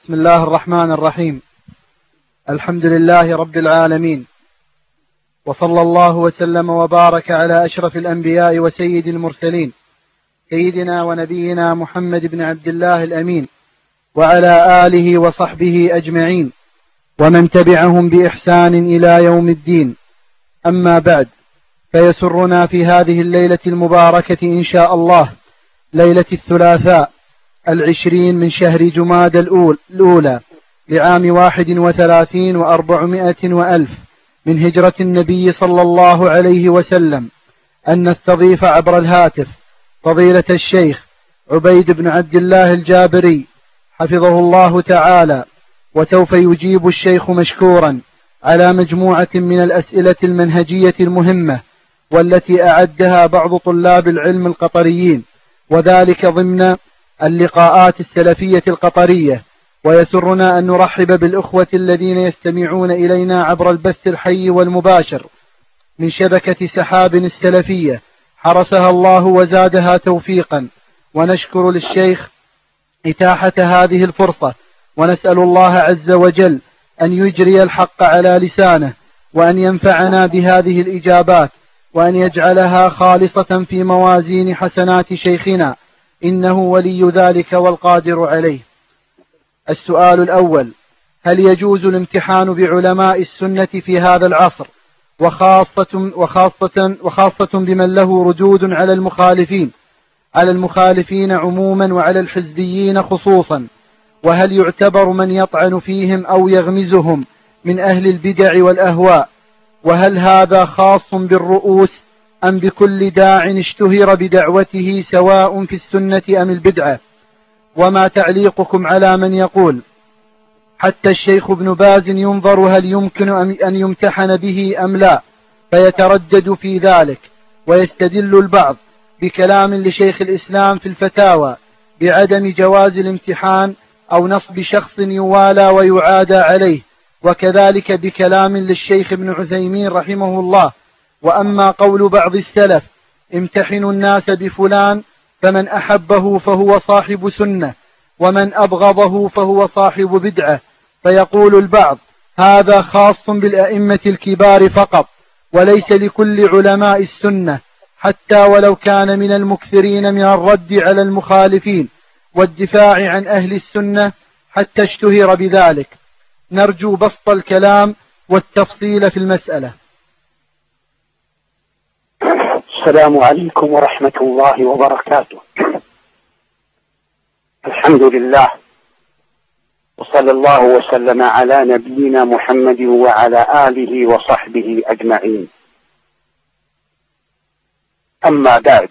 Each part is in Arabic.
بسم الله الرحمن الرحيم. الحمد لله رب العالمين، وصلى الله وسلم وبارك على أشرف الأنبياء وسيد المرسلين سيدنا ونبينا محمد بن عبد الله الأمين، وعلى آله وصحبه أجمعين ومن تبعهم بإحسان إلى يوم الدين. أما بعد، فيسرنا في هذه الليلة المباركة إن شاء الله، ليلة الثلاثاء 20 من شهر جماد الأولى لعام 31 و400 وألف من هجرة النبي صلى الله عليه وسلم، أن نستضيف عبر الهاتف فضيلة الشيخ عبيد بن عبد الله الجابري حفظه الله تعالى، وسوف يجيب الشيخ مشكورا على مجموعة من الأسئلة المنهجية المهمة والتي أعدها بعض طلاب العلم القطريين، وذلك ضمن اللقاءات السلفية القطرية. ويسرنا أن نرحب بالأخوة الذين يستمعون إلينا عبر البث الحي والمباشر من شبكة سحاب السلفية، حرسها الله وزادها توفيقا. ونشكر للشيخ إتاحة هذه الفرصة، ونسأل الله عز وجل أن يجري الحق على لسانه، وأن ينفعنا بهذه الإجابات، وأن يجعلها خالصة في موازين حسنات شيخنا، إنه ولي ذلك والقادر عليه. السؤال الأول: هل يجوز الامتحان بعلماء السنة في هذا العصر، وخاصة بمن له ردود على المخالفين عموما وعلى الحزبيين خصوصا؟ وهل يعتبر من يطعن فيهم أو يغمزهم من أهل البدع والأهواء؟ وهل هذا خاص بالرؤوس أم بكل داع اشتهر بدعوته سواء في السنة أم البدعة؟ وما تعليقكم على من يقول حتى الشيخ ابن باز ينظر هل يمكن أن يمتحن به أم لا، فيتردد في ذلك، ويستدل البعض بكلام لشيخ الإسلام في الفتاوى بعدم جواز الامتحان أو نصب شخص يوالى ويعادى عليه، وكذلك بكلام للشيخ ابن عثيمين رحمه الله. وأما قول بعض السلف امتحنوا الناس بفلان، فمن أحبه فهو صاحب سنة، ومن أبغضه فهو صاحب بدعة، فيقول البعض هذا خاص بالأئمة الكبار فقط، وليس لكل علماء السنة، حتى ولو كان من المكثرين من الرد على المخالفين والدفاع عن أهل السنة حتى اشتهر بذلك. نرجو بسط الكلام والتفصيل في المسألة. السلام عليكم ورحمة الله وبركاته. الحمد لله، وصلى الله وسلم على نبينا محمد وعلى آله وصحبه أجمعين. أما بعد،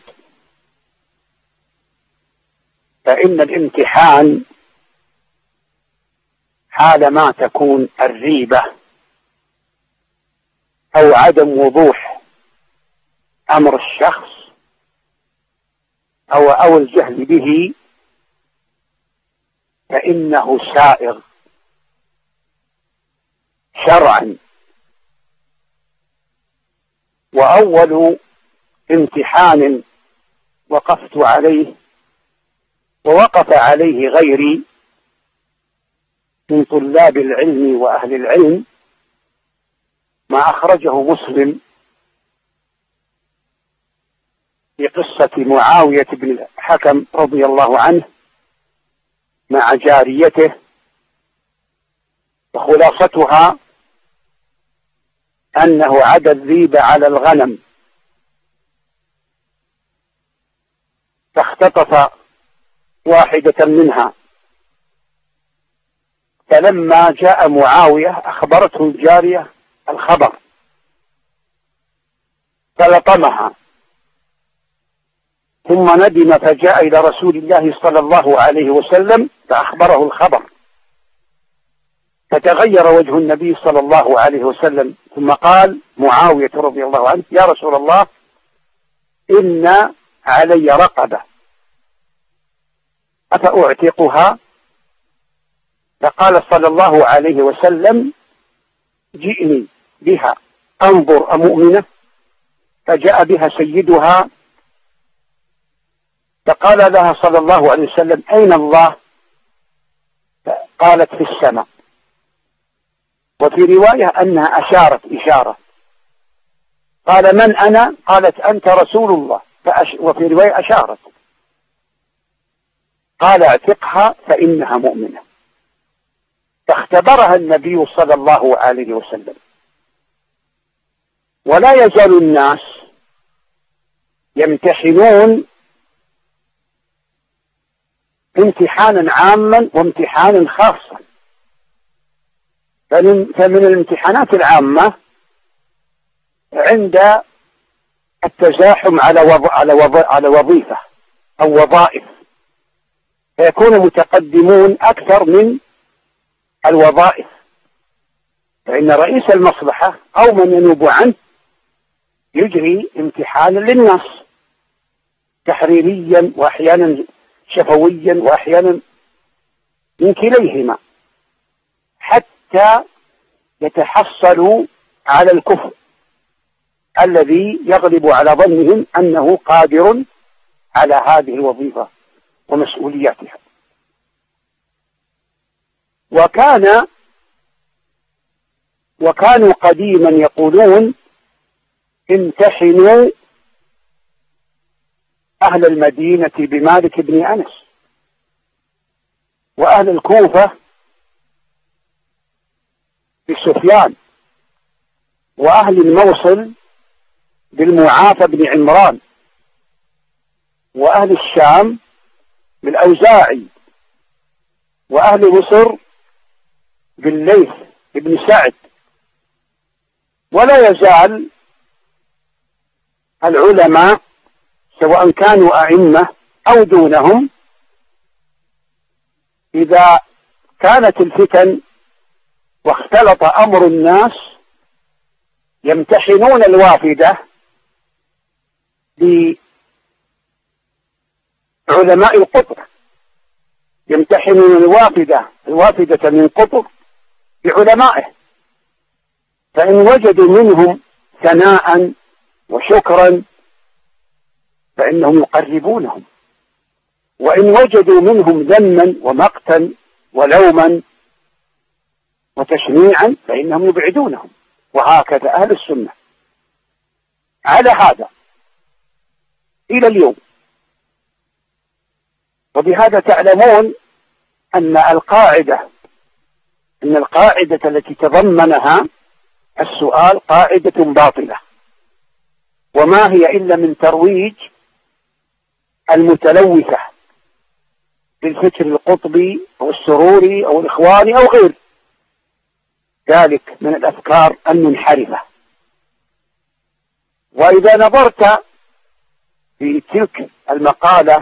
فإن الامتحان حال ما تكون الريبة أو عدم وضوح أمر الشخص أو الجهل به، فإنه سائغ شرعا. وأول امتحان وقفت عليه ووقف عليه غيري من طلاب العلم وأهل العلم ما أخرجه مسلم في قصة معاوية بن الحكم رضي الله عنه مع جاريته، وخلاصتها أنه عدا الذيب على الغنم، فاختطف واحدة منها، فلما جاء معاوية أخبرته الجارية الخبر فلطمها، ثم ندم فجاء إلى رسول الله صلى الله عليه وسلم فأخبره الخبر، فتغير وجه النبي صلى الله عليه وسلم، ثم قال معاوية رضي الله عنه: يا رسول الله، إن علي رقبة أفأعتقها؟ فقال صلى الله عليه وسلم: جئني بها أنظر أمؤمنة. فجاء بها سيدها، فقال لها صلى الله عليه وسلم: أين الله؟ قالت في السماء. وفي رواية أنها أشارت إشارة، قال من أنا؟ قالت أنت رسول الله. وفي رواية أشارت، قال اعتقها فإنها مؤمنة. فاختبرها النبي صلى الله عليه وسلم. ولا يزال الناس يمتحنون امتحانا عاما وامتحانا خاصا. فمن الامتحانات العامة عند التزاحم على وظيفة أو وظائف، فيكون متقدمون أكثر من الوظائف، فإن رئيس المصلحة أو من ينوب عنه يجري امتحانا للناس تحريريا وأحيانا شفويا وأحيانا من كليهما، حتى يتحصلوا على الكفء الذي يغلب على ظنهم أنه قادر على هذه الوظيفة ومسؤولياتها. وكانوا قديما يقولون امتحنوا أهل المدينة بمالك بن أنس، وأهل الكوفة بسفيان، وأهل الموصل بالمعافى بن عمران، وأهل الشام بالأوزاعي، وأهل مصر بالليث بن سعد. ولا يزال العلماء سواء كانوا أئمة أو دونهم إذا كانت الفتن واختلط أمر الناس يمتحنون الوافدة بعلماء القطر، يمتحنون الوافدة من قطر بعلمائه، فإن وجدوا منهم ثناء وشكرا فإنهم يقربونهم، وإن وجدوا منهم ذما ومقتا ولوما وتشنيعا فإنهم يبعدونهم. وهكذا أهل السنة على هذا إلى اليوم. وبهذا تعلمون أن القاعدة التي تضمنها السؤال قاعدة باطلة، وما هي إلا من ترويج المتلوثة بالفكر القطبي أو السروري أو الإخواني أو غير ذلك من الأفكار المنحرفة. وإذا نظرت في تلك المقالة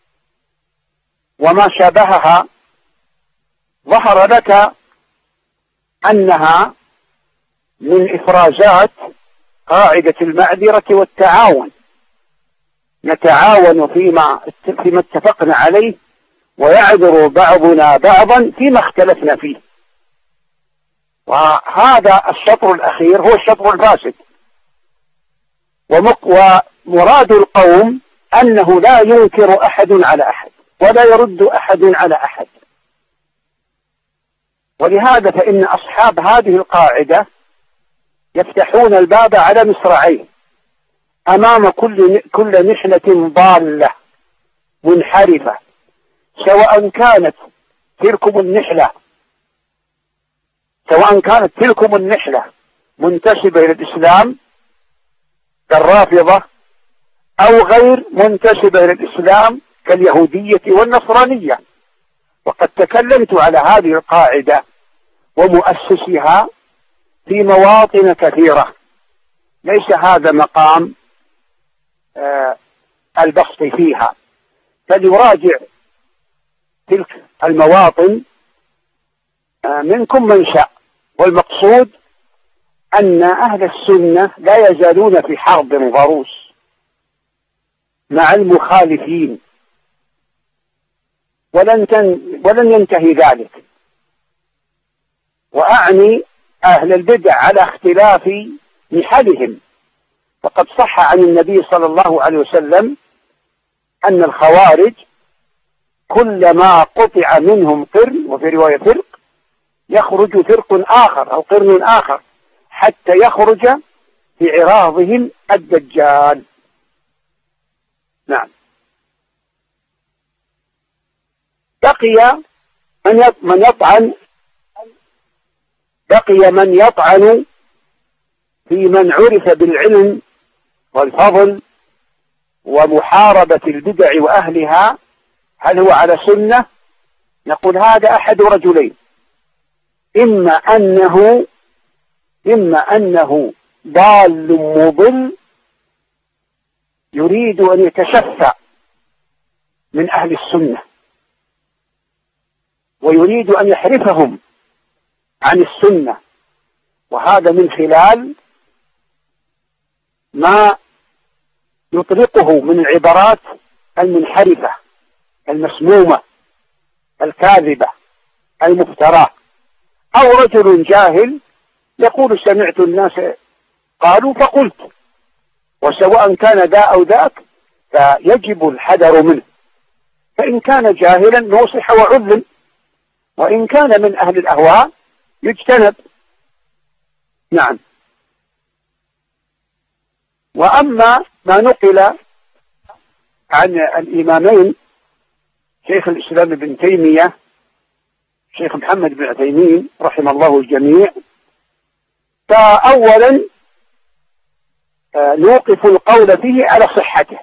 وما شابهها ظهر لك أنها من إفرازات قاعدة المعذرة والتعاون، نتعاون فيما اتفقنا عليه ويعذر بعضنا بعضا فيما اختلفنا فيه. وهذا الشطر الأخير هو الشطر الفاسد. ومراد القوم أنه لا ينكر أحد على أحد ولا يرد أحد على أحد. ولهذا فإن أصحاب هذه القاعدة يفتحون الباب على مصراعيه أمام كل محنة ضالة منحرفة، سواء كانت تلكم النحلة منتسبة إلى الإسلام كالرافضة أو غير منتسبة إلى الإسلام كاليهودية والنصرانية. وقد تكلمت على هذه القاعدة ومؤسسها في مواطن كثيرة، ليس هذا مقام البسط فيها، فليراجع تلك المواطن منكم من شاء. والمقصود أن أهل السنة لا يزالون في حرب ضروس مع المخالفين، ولن ينتهي ذلك. وأعني أهل البدع على اختلاف نحلهم، فقد صح عن النبي صلى الله عليه وسلم أن الخوارج كلما قطع منهم قرن، وفي رواية فرق، يخرج فرق آخر أو قرن آخر حتى يخرج في عراضهم الدجال. نعم. بقي من يطعن في من عرف بالعلم والفضل ومحاربة البدع وأهلها، هل هو على سنة؟ نقول هذا أحد رجلين: إما أنه ضال مضل يريد أن يتشفع من أهل السنة ويريد أن يحرفهم عن السنة، وهذا من خلال ما يطلقه من العبارات المنحرفة المسمومة الكاذبة المفتراة. أو رجل جاهل يقول سمعت الناس قالوا فقلت، وسواء كان ذا أو ذاك فيجب الحذر منه، فإن كان جاهلا نصح وعلم، وإن كان من أهل الأهواء يجتنب. نعم. وأما ما نقل عن الإمامين شيخ الإسلام ابن تيمية شيخ محمد بن عثيمين رحم الله الجميع، فأولا نوقف القول فيه على صحته،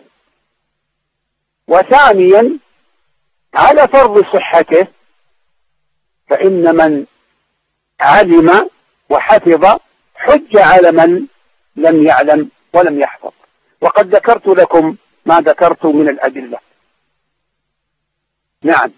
وثانيا على فرض صحته، فإن من علم وحفظ حج على من لم يعلم ولم يحفظ، وقد ذكرت لكم ما ذكرت من الأدلة. نعم.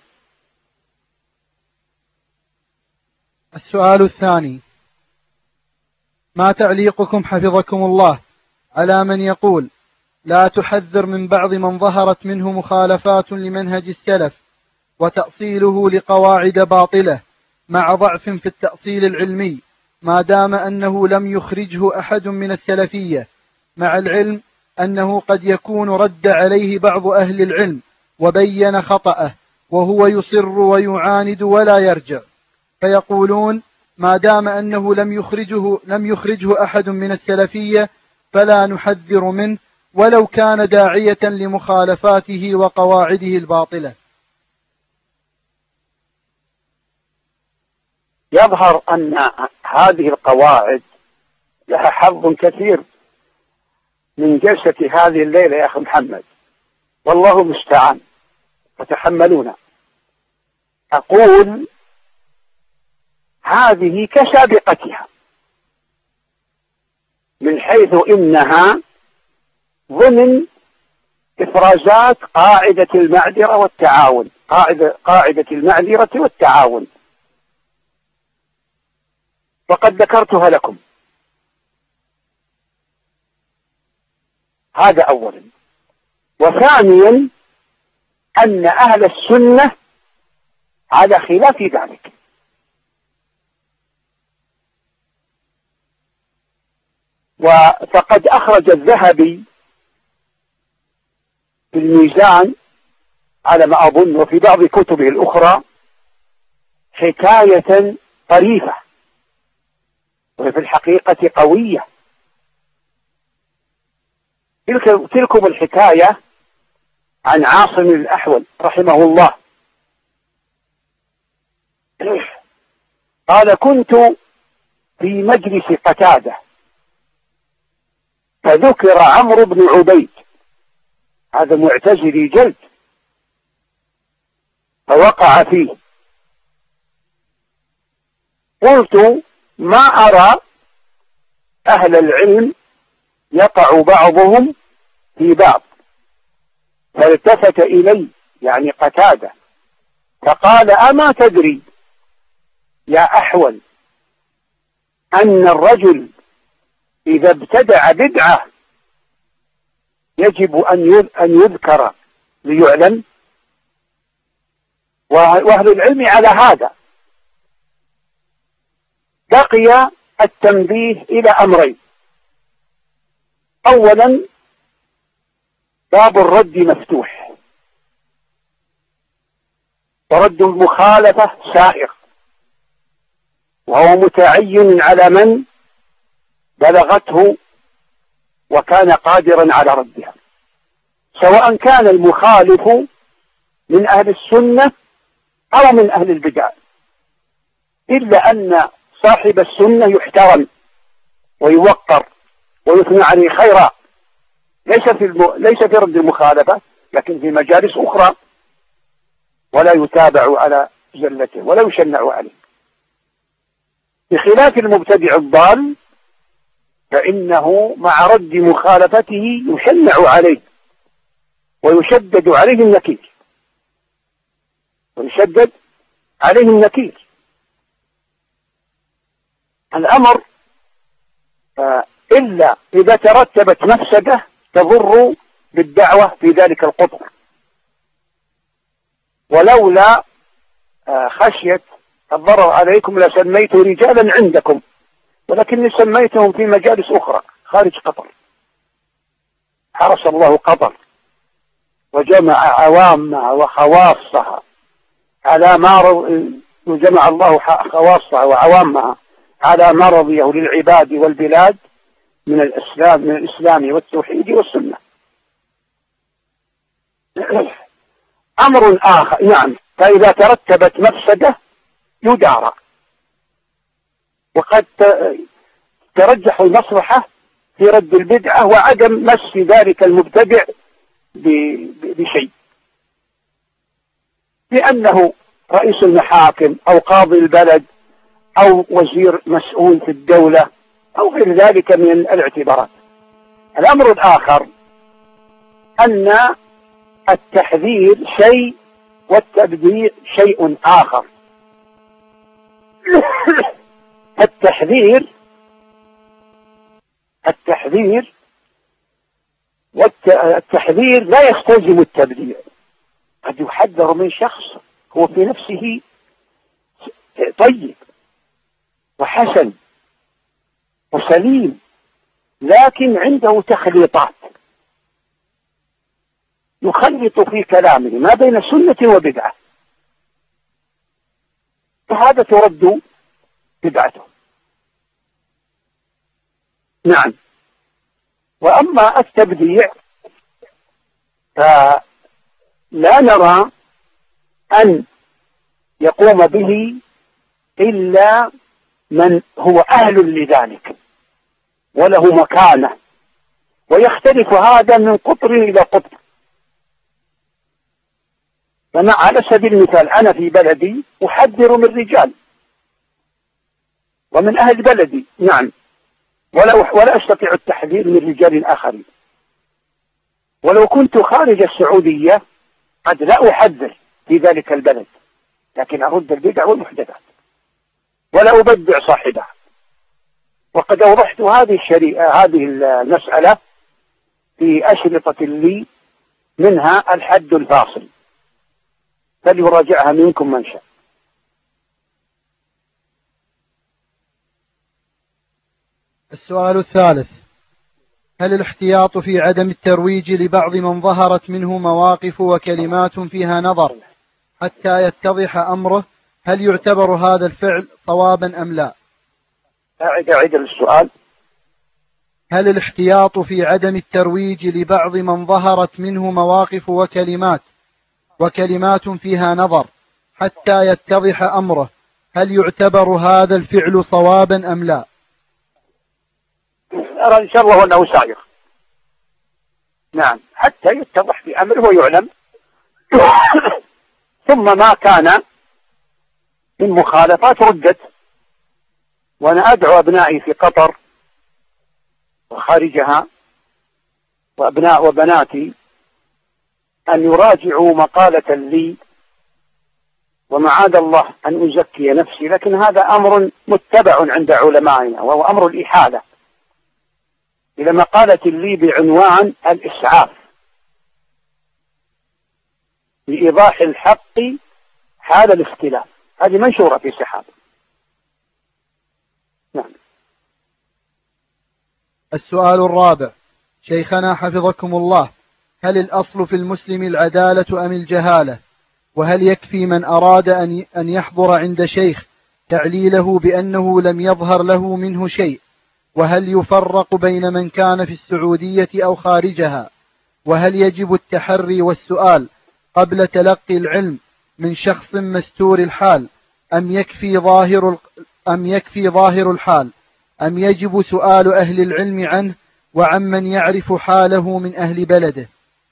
السؤال الثاني: ما تعليقكم حفظكم الله على من يقول لا تحذر من بعض من ظهرت منه مخالفات لمنهج السلف وتأصيله لقواعد باطلة مع ضعف في التأصيل العلمي، ما دام أنه لم يخرجه أحد من السلفية، مع العلم أنه قد يكون رد عليه بعض أهل العلم وبين خطأه وهو يصر ويعاند ولا يرجع، فيقولون ما دام أنه لم يخرجه أحد من السلفية فلا نحذر منه ولو كان داعية لمخالفاته وقواعده الباطلة. يظهر أن هذه القواعد لها حظ كثير من جلسة هذه الليلة يا أخي محمد، والله المستعان، فتحملونا. أقول هذه كسابقتها، من حيث إنها ضمن إفرازات قاعدة المعذرة والتعاون، قاعدة المعذرة والتعاون، وقد ذكرتها لكم. هذا أولا. وثانيا أن أهل السنة على خلاف ذلك، فقد أخرج الذهبي في الميزان على ما أظن وفي بعض كتبه الأخرى حكاية طريفة وفي الحقيقة قوية. تلكم الحكاية عن عاصم الأحول رحمه الله، قال: كنت في مجلس قتادة فذكر عمرو بن عبيد، هذا معتزلي جلد، فوقع فيه. قلت: ما أرى أهل العلم يقع بعضهم في بعض. فالتفت إلي يعني قتادة فقال: أما تدري يا أحول أن الرجل إذا ابتدع بدعة يجب أن يذكر ليعلم؟ وأهل العلم على هذا. بقي التنبيه إلى أمرين: أولا باب الرد مفتوح، ورد المخالفة سائغ، وهو متعين على من بلغته وكان قادرا على ردها، سواء كان المخالف من أهل السنة أو من أهل البدع، إلا أن صاحب السنة يحترم ويوقر ويثنى عليه خيرا، ليس في رد المخالفة، لكن في مجالس أخرى، ولا يتابع على زلته ولا يشنع عليه، بخلاف المبتدع الضال فإنه مع رد مخالفته يشنع عليه ويشدد عليه النكير الأمر إلا إذا ترتبت مفسدة تضر بالدعوة في ذلك القطر، ولولا خشية الضرر عليكم لسميت رجالا عندكم، ولكني سميتهم في مجالس أخرى خارج قطر. حرس الله قطر وجمع عوامها وخواصها على ما وجمع الله خواصها وعوامها على ما رضيه للعباد والبلاد من الإسلام والتوحيد والسنة. أمر آخر، نعم، فإذا ترتبت مفسدة يدارى، وقد ترجح المصلحة في رد البدعة وعدم مس ذلك المبتدع بشيء، لأنه رئيس المحاكم أو قاضي البلد أو وزير مسؤول في الدولة أو غير ذلك من الاعتبارات. الأمر الآخر أن التحذير شيء والتبديع شيء آخر. التحذير لا يستلزم التبديع. قد يحذر من شخص هو في نفسه طيب وحسن وسليم، لكن عنده تخليطات، يخلط في كلامه ما بين سنة وبدعة، فهذا ترد بدعته. نعم. وأما التبديع فلا نرى أن يقوم به إلا من هو أهل لذلك وله مكانة، ويختلف هذا من قطر إلى قطر. فأنا على سبيل المثال أنا في بلدي أحذر من رجال ومن أهل بلدي، نعم، ولا أستطيع التحذير من رجال آخرين. ولو كنت خارج السعودية قد لا أحذر في ذلك البلد، لكن أرد البدع والمحدثات ولا أبدع صاحبها. وقد أوضحت هذه المسألة في أشرطة لي، منها الحد الفاصل، فليراجعها منكم من شاء. السؤال الثالث: هل الاحتياط في عدم الترويج لبعض من ظهرت منه مواقف وكلمات فيها نظر حتى يتضح أمره، هل يعتبر هذا الفعل صوابا أم لا؟ أعيد السؤال. هل الاحتياط في عدم الترويج لبعض من ظهرت منه مواقف وكلمات فيها نظر حتى يتضح أمره، هل يعتبر هذا الفعل صوابا أم لا؟ أرى إن شاء الله أنه سائغ، نعم، حتى يتضح في أمره ويعلم. ثم ما كان من مخالفات ردت. وأنا أدعو أبنائي في قطر وخارجها وأبناء وبناتي أن يراجعوا مقالة لي، ومعاذ الله أن أزكي نفسي، لكن هذا أمر متبع عند علمائنا، وهو أمر الإحالة إلى مقالة لي بعنوان الإسعاف لإيضاح الحق حال الاختلاف. هذه منشورة في سحاب. نعم. السؤال الرابع: شيخنا حفظكم الله، هل الأصل في المسلم العدالة أم الجهالة؟ وهل يكفي من أراد أن يحضر عند شيخ تعليله بأنه لم يظهر له منه شيء؟ وهل يفرق بين من كان في السعودية أو خارجها؟ وهل يجب التحري والسؤال قبل تلقي العلم من شخص مستور الحال أم يكفي ظاهر الحال أم يجب سؤال أهل العلم عنه وعمن يعرف حاله من أهل بلده؟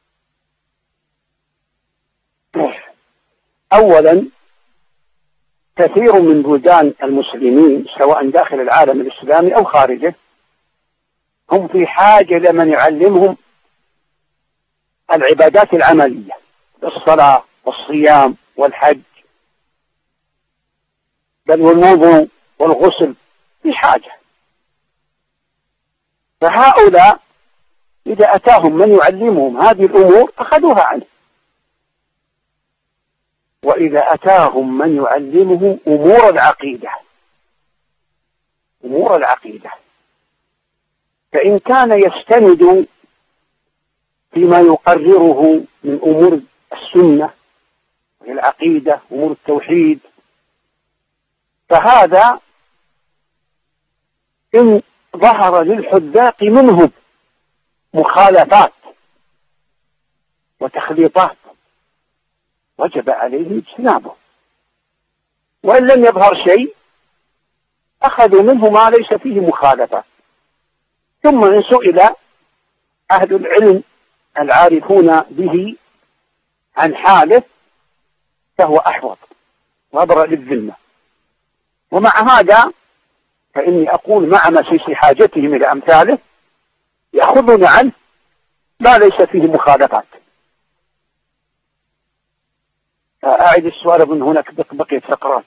أولا، كثير من بلدان المسلمين سواء داخل العالم الإسلامي أو خارجه هم في حاجة لمن يعلمهم العبادات العملية، الصلاة والصيام والحج، بل والوضوء والغسل، في حاجة. فهؤلاء إذا أتاهم من يعلمهم هذه الأمور أخذوها عنه، وإذا أتاهم من يعلمهم أمور العقيدة فإن كان يستند فيما يقرره من أمور السنة والعقيدة أمور التوحيد، فهذا إن ظهر للحذاق منهم مخالفات وتخليطات وجب عليه اجتنابه، وإن لم يظهر شيء أخذوا منه ما ليس فيه مخالفة. ثم إن سئل أهل العلم العارفون به عن حاله فهو أحوط وأبرأ للذمة. ومع هذا فإني أقول مع مسيس حاجتهم إلى أمثاله يأخذون عنه ما ليس فيه مخالفات. أعيد السؤال من هناك بقية فقرات.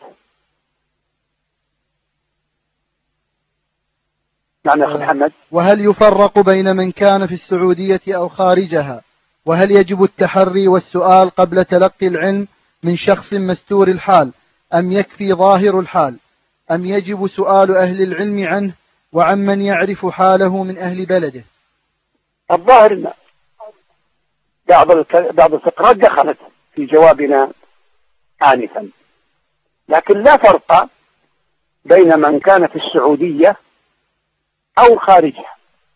نعم يا أخي محمد. وهل يفرق بين من كان في السعودية أو خارجها؟ وهل يجب التحري والسؤال قبل تلقي العلم من شخص مستور الحال أم يكفي ظاهر الحال أم يجب سؤال أهل العلم عنه وعمن يعرف حاله من أهل بلده؟ الظاهر أن بعض الفقرات دخلت في جوابنا آنفا، لكن لا فرق بين من كان في السعودية أو خارجها،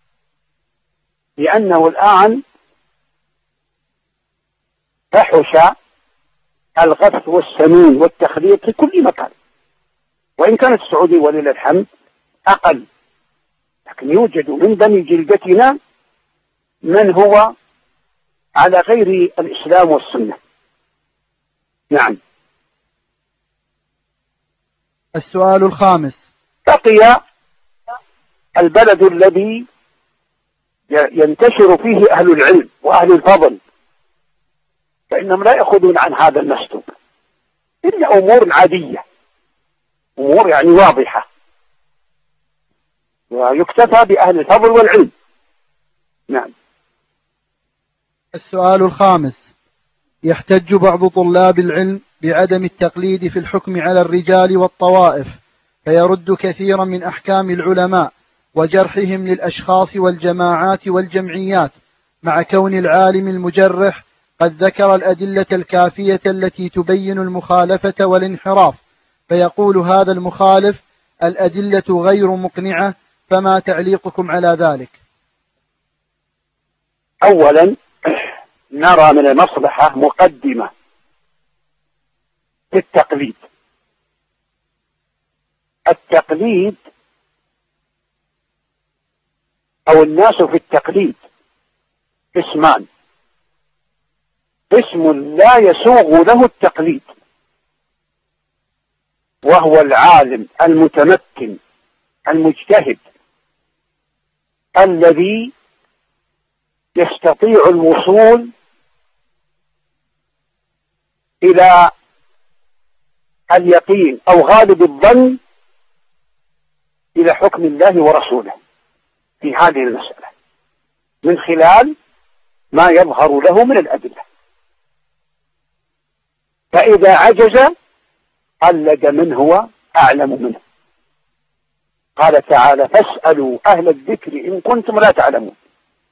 لأنه الآن فحش الغث والسمين والتخليط في كل مكان، وإن كانت السعودية ولله الحمد أقل، لكن يوجد من بني جلدتنا من هو على غير الإسلام والسنة. نعم. السؤال الخامس: بقي البلد الذي ينتشر فيه أهل العلم وأهل الفضل، فإنهم لا يأخذون عن هذا المسلوب إلا أمور عادية، أمور يعني واضحة، ويكتفى بأهل الفضل والعلم. نعم. السؤال الخامس: يحتج بعض طلاب العلم بعدم التقليد في الحكم على الرجال والطوائف، فيرد كثيرا من أحكام العلماء وجرحهم للأشخاص والجماعات والجمعيات، مع كون العالم المجرح قد ذكر الأدلة الكافية التي تبين المخالفة والانحراف، فيقول هذا المخالف الأدلة غير مقنعة، فما تعليقكم على ذلك؟ أولا، نرى من المصلحة مقدمة في التقليد. التقليد أو الناس في التقليد قسمان: قسم لا يسوغ له التقليد، وهو العالم المتمكن المجتهد الذي يستطيع الوصول إلى اليقين أو غالب الظن إلى حكم الله ورسوله في هذه المسألة من خلال ما يظهر له من الأدلة. فإذا عجز قلد من هو أعلم منه. قال تعالى: فاسألوا أهل الذكر إن كنتم لا تعلمون.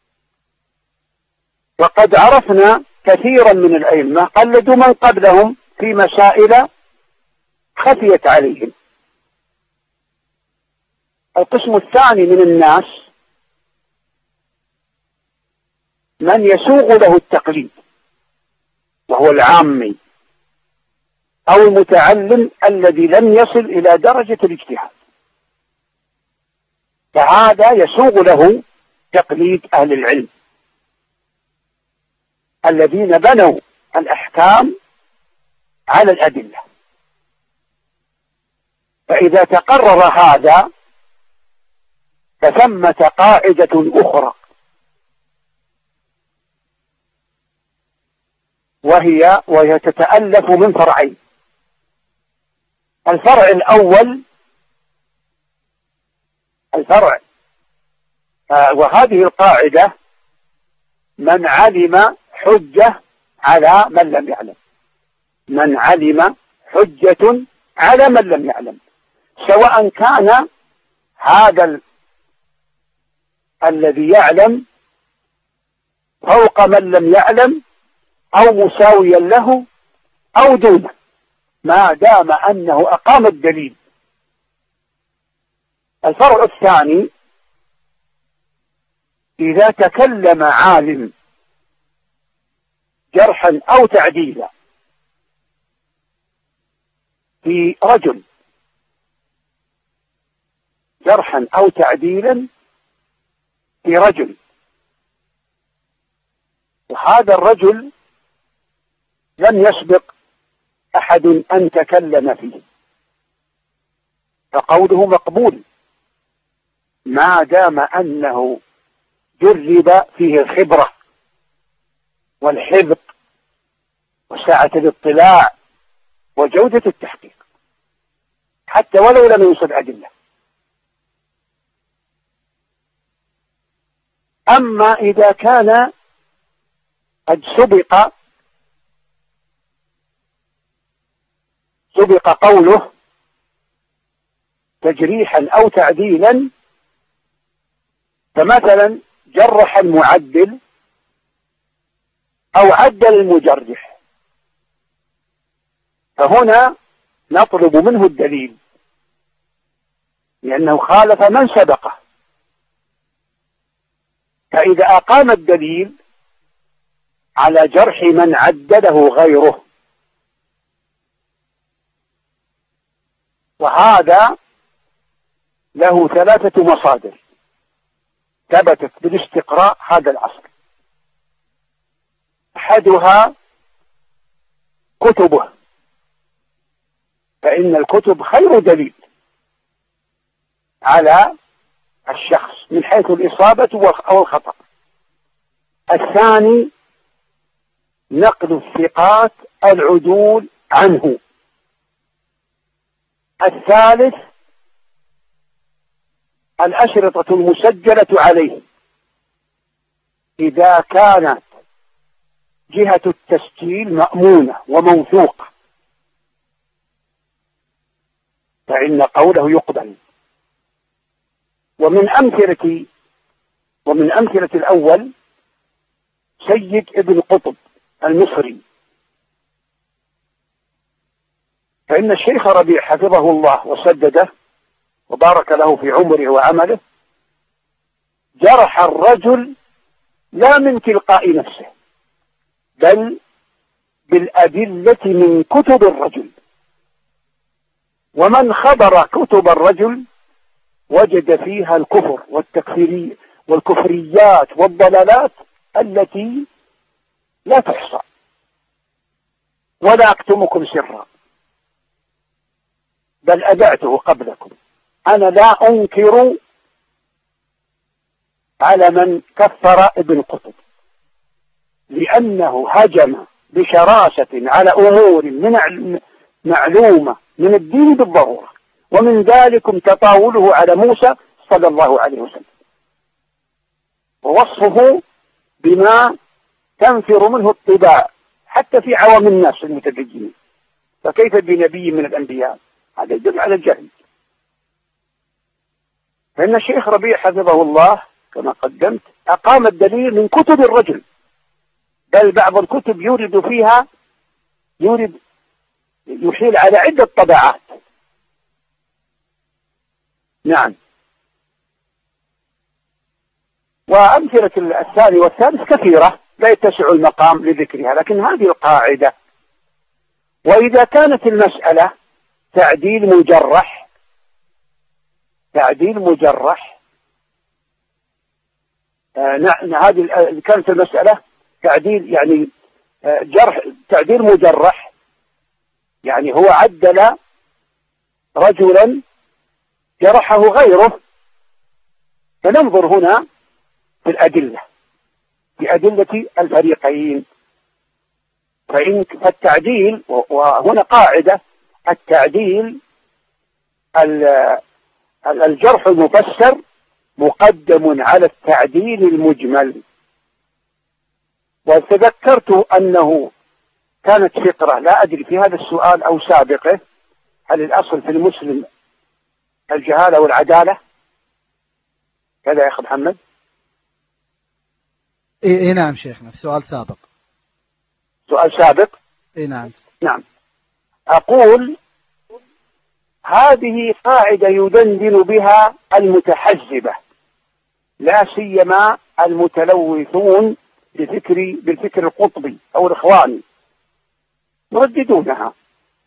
وقد عرفنا كثيرا من الأئمة قلدوا من قبلهم في مسائل خفيت عليهم. القسم الثاني من الناس من يسوغ له التقليد، وهو العامي أو المتعلم الذي لم يصل إلى درجة الاجتهاد، فهذا يسوغ له تقليد أهل العلم الذين بنوا الأحكام على الأدلة. فإذا تقرر هذا فثمة قاعدة أخرى، وهي تتألف من فرعين. الفرع الأول وهذه القاعدة: من علم حجة على من لم يعلم. من علم حجة على من لم يعلم، سواء كان هذا الذي يعلم فوق من لم يعلم أو مساويا له أو دونه، ما دام أنه أقام الدليل. الفرع الثاني: إذا تكلم عالم جرحا أو تعديلا في رجل، جرحا أو تعديلا في رجل، وهذا الرجل لم يسبق أحد أن تكلم فيه، فقوله مقبول ما دام أنه جرب فيه الخبرة والحذق وسعة الاطلاع وجودة التحقيق، حتى ولو لم يوصل أدلة. أما إذا كان قد سبق قوله تجريحا أو تعديلا، فمثلا جرح المعدل أو عدل المجرح، فهنا نطلب منه الدليل لأنه خالف من سبقه. فإذا أقام الدليل على جرح من عدله غيره، وهذا له 3 مصادر ثبتت بالاستقراء هذا العصر. أحدها كتبه، فإن الكتب خير دليل على الشخص من حيث الإصابة أو الخطأ. الثاني نقل الثقات العدول عنه. الثالث الأشرطة المسجلة عليه إذا كانت جهة التسجيل مأمونة وموثوقة، فإن قوله يقبل. ومن أمثلة الأول سيد ابن قطب المصري، فإن الشيخ ربيع حفظه الله وسدده وبارك له في عمره وعمله جرح الرجل لا من تلقاء نفسه، بل بالأدلة من كتب الرجل. ومن خبر كتب الرجل وجد فيها الكفر والكفريات والضلالات التي لا تحصى. ولا أكتمكم سرا، بل أدعته قبلكم، أنا لا أنكر على من كفر ابن قطب، لأنه هجم بشراسة على أمور معلومة من الدين بالضرورة، ومن ذلكم تطاوله على موسى صلى الله عليه وسلم، ووصفه بما تنفر منه الطباع حتى في عوام الناس المتدينين، فكيف بنبي من الأنبياء؟ هذا يدل على الجهل. فإن الشيخ ربيع حفظه الله كما قدمت أقام الدليل من كتب الرجل، بل بعض الكتب يورد يحيل على عدة طبعات. نعم. وأمثلة الثاني والثالث كثيرة لا يتسع المقام لذكرها، لكن هذه القاعدة. وإذا كانت المسألة تعديل مجرح، هذه كانت المسألة تعديل يعني جرح، تعديل مجرح، يعني هو عدل رجلا جرحه غيره، فننظر هنا في الأدلة، في أدلة الفريقين. فالتعديل، وهنا قاعدة، التعديل الجرح المفسر مقدم على التعديل المجمل. وتذكرت أنه كانت فقرة، لا أدري في هذا السؤال أو سابقه، هل الأصل في المسلم الجهالة والعدالة؟ كذا يا أخي محمد. إيه نعم شيخنا، في سؤال سابق. سؤال سابق. إيه نعم. نعم. أقول هذه قاعدة يدندن بها المتحزبة، لا سيما المتلوثون بالفكر القطبي أو الإخواني، يرددونها،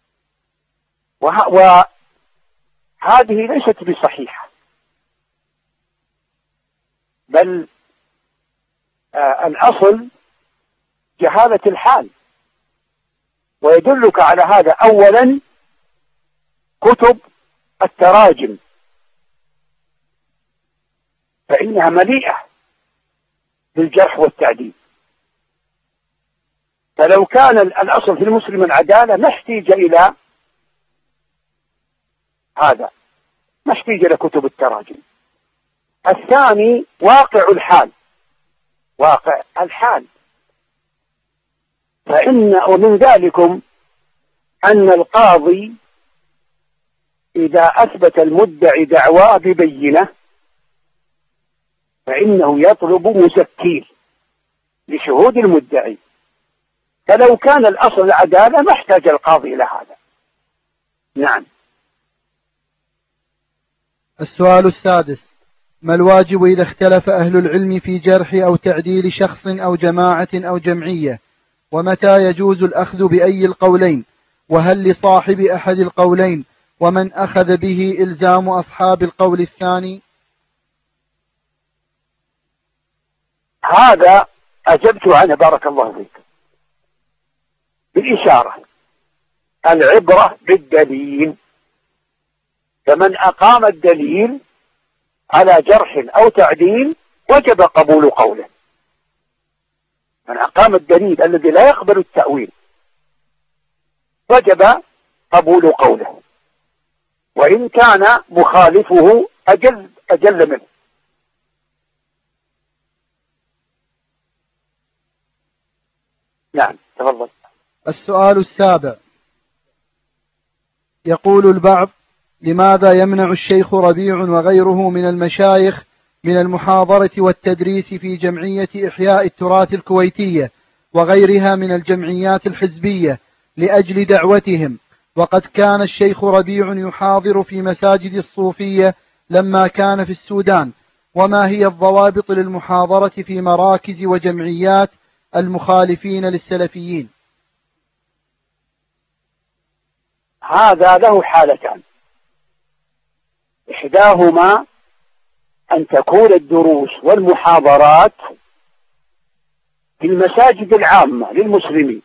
وهذه ليست بصحيحة، بل الأصل جهالة الحال. ويدلك على هذا أولا كتب التراجم، فإنها مليئة بالجرح والتعديل. فلو كان الأصل في المسلم العدالة ما احتاج إلى هذا، ما احتاج إلى كتب التراجم. الثاني واقع الحال، ومن ذلكم أن القاضي إذا أثبت المدعي دعوى ببينة فإنه يطلب مسكين لشهود المدعي. فلو كان الأصل العدالة ما احتاج القاضي إلى هذا. نعم. السؤال السادس: ما الواجب إذا اختلف أهل العلم في جرح أو تعديل شخص أو جماعة أو جمعية؟ ومتى يجوز الأخذ بأي القولين؟ وهل لصاحب أحد القولين ومن أخذ به إلزام أصحاب القول الثاني؟ هذا أجبت عنه بارك الله فيك بالإشارة. العبرة بالدليل، فمن أقام الدليل على جرح أو تعديل وجب قبول قوله. من أقام الدليل الذي لا يقبل التأويل وجب قبول قوله، وإن كان مخالفه أجل منه. نعم تفضل. السؤال السابع: يقول البعض: لماذا يمنع الشيخ ربيع وغيره من المشايخ من المحاضرة والتدريس في جمعية إحياء التراث الكويتية وغيرها من الجمعيات الحزبية لأجل دعوتهم، وقد كان الشيخ ربيع يحاضر في مساجد الصوفية لما كان في السودان؟ وما هي الضوابط للمحاضرة في مراكز وجمعيات المخالفين للسلفيين؟ هذا له حالتان: إحداهما أن تكون الدروس والمحاضرات في المساجد العامة للمسلمين،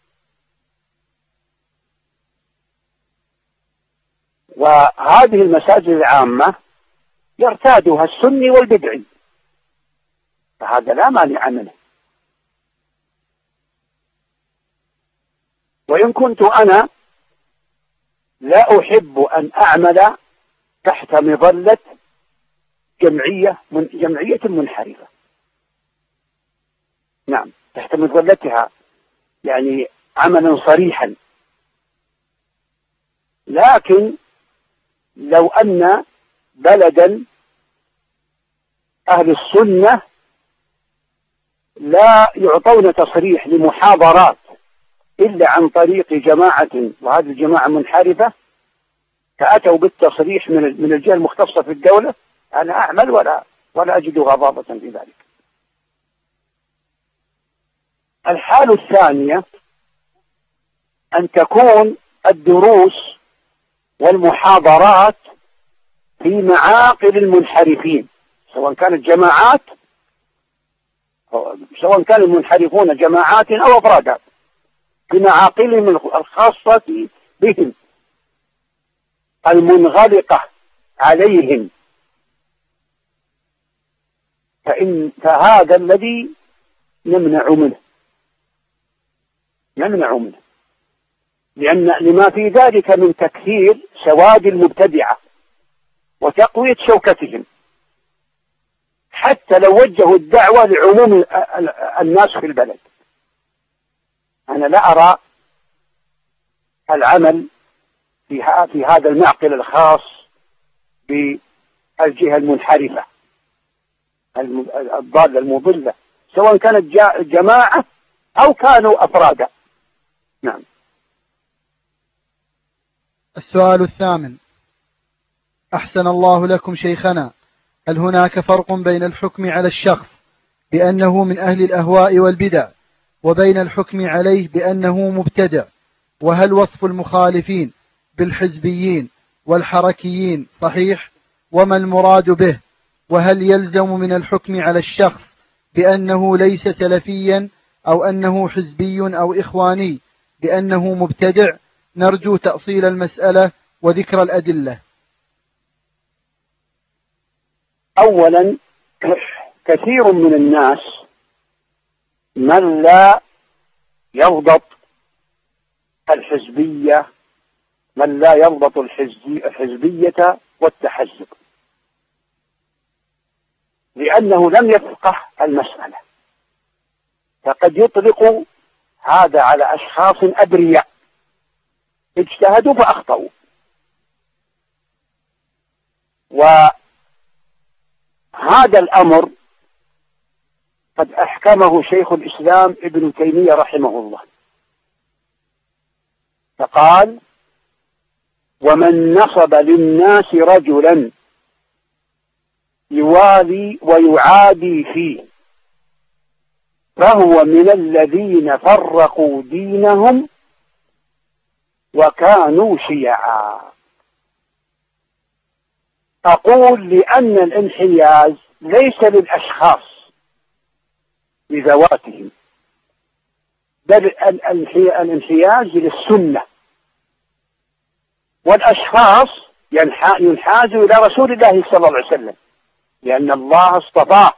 وهذه المساجد العامة يرتادها السني والبدعي، فهذا لا مانع منه. وإن كنت أنا لا أحب أن أعمل تحت مظلة جمعية منحرفة، نعم، تحت مظلتها يعني عملا صريحا، لكن لو أن بلدا أهل السنة لا يعطون تصريح لمحاضرات إلا عن طريق جماعة، وهذه الجماعة منحرفة، فأتوا بالتصريح من الجهة المختصة في الدولة، أنا أعمل ولا أجد غضاضة في ذلك. الحالة الثانية أن تكون الدروس والمحاضرات في معاقل المنحرفين، سواء كانت جماعات، سواء كان المنحرفون جماعات أو أفرادا، في معاقلهم الخاصة بهم المنغلقة عليهم، فهذا الذي نمنع منه لما في ذلك من تكثير سواد المبتدعة وتقوية شوكتهم، حتى لو وجهوا الدعوة لعموم الناس في البلد. أنا لا أرى العمل في هذا المعقل الخاص بالجهة المنحرفة الضالة المضلة، سواء كانت جماعة أو كانوا أفرادا. نعم. السؤال الثامن: أحسن الله لكم شيخنا، هل هناك فرق بين الحكم على الشخص بأنه من أهل الأهواء والبدع وبين الحكم عليه بأنه مبتدع؟ وهل وصف المخالفين بالحزبيين والحركيين صحيح؟ وما المراد به؟ وهل يلزم من الحكم على الشخص بأنه ليس سلفيا أو أنه حزبي أو إخواني بأنه مبتدع؟ نرجو تأصيل المسألة وذكر الأدلة. أولا، كثير من الناس من لا يضبط الحزبية، من لا يضبط الحزبية والتحزب، لأنه لم يفقه المسألة، فقد يطلق هذا على أشخاص أبرياء اجتهدوا فأخطأوا. وهذا الأمر قد أحكمه شيخ الإسلام ابن تيمية رحمه الله، فقال: ومن نصب للناس رجلا يوالي ويعادي فيه فهو من الذين فرقوا دينهم وكانوا شيعا. أقول لأن الانحياز ليس للأشخاص لذواتهم، بل الانحياز للسنة، والأشخاص ينحازوا إلى رسول الله صلى الله عليه وسلم لأن الله اصطفاه،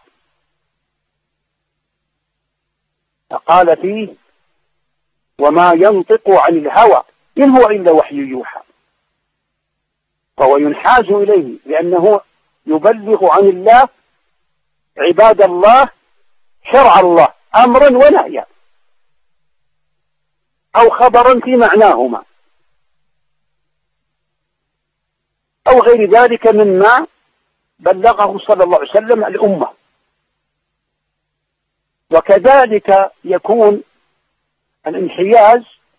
فقال فيه: وما ينطق عن الهوى إن هو إلا وحي يوحى. فهو ينحاز إليه لأنه يبلغ عن الله عباد الله شرع الله أمرا ونهيا أو خبرا في معناهما أو غير ذلك مما بلغه صلى الله عليه وسلم الأمة. وكذلك يكون الانحياز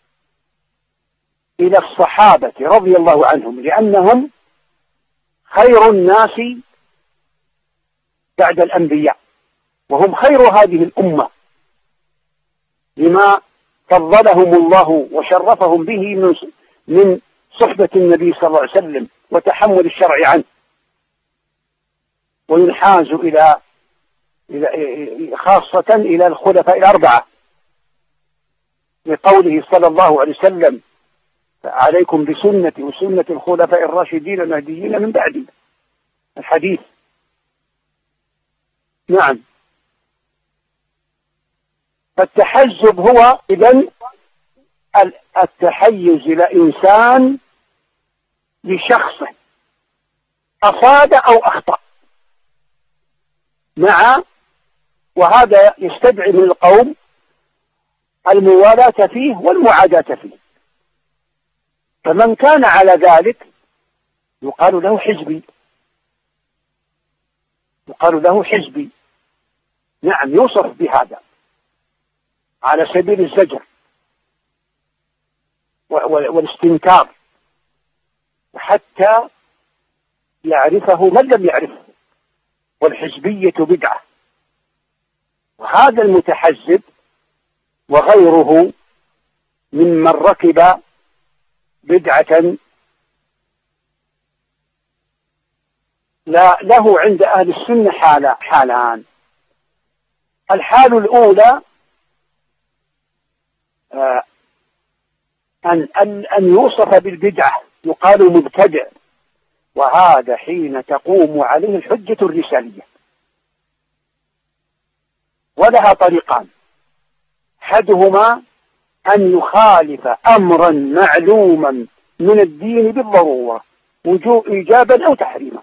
إلى الصحابة رضي الله عنهم، لأنهم خير الناس بعد الأنبياء، وهم خير هذه الأمة لما فضلهم الله وشرفهم به من صحبة النبي صلى الله عليه وسلم وتحمل الشرع عنه. وينحاز إلى خاصة إلى الخلفاء الأربعة، لقوله صلى الله عليه وسلم: عليكم بسنتي وسنة الخلفاء الراشدين المهديين من بعدي، الحديث. نعم. فالتحزب هو إذن التحيز إلى إنسان لشخصه أصاب أو أخطأ، وهذا يستدعي من القوم الموالاة فيه والمعاداة فيه. فمن كان على ذلك يقال له حزبي، نعم، يوصف بهذا على سبيل الزجر. والاستنكار، وحتى يعرفه من لم يعرفه. والحزبية بدعة، وهذا المتحزب وغيره ممن ركب بدعة له عند أهل السنة حالان. الحال الأولى أن يوصف بالبدعة، يقال مبتدع، وهذا حين تقوم عليه الحجة الرسالية. ولها طريقان: أحدهما أن يخالف أمرا معلوما من الدين بالضرورة إيجابا أو تحريما،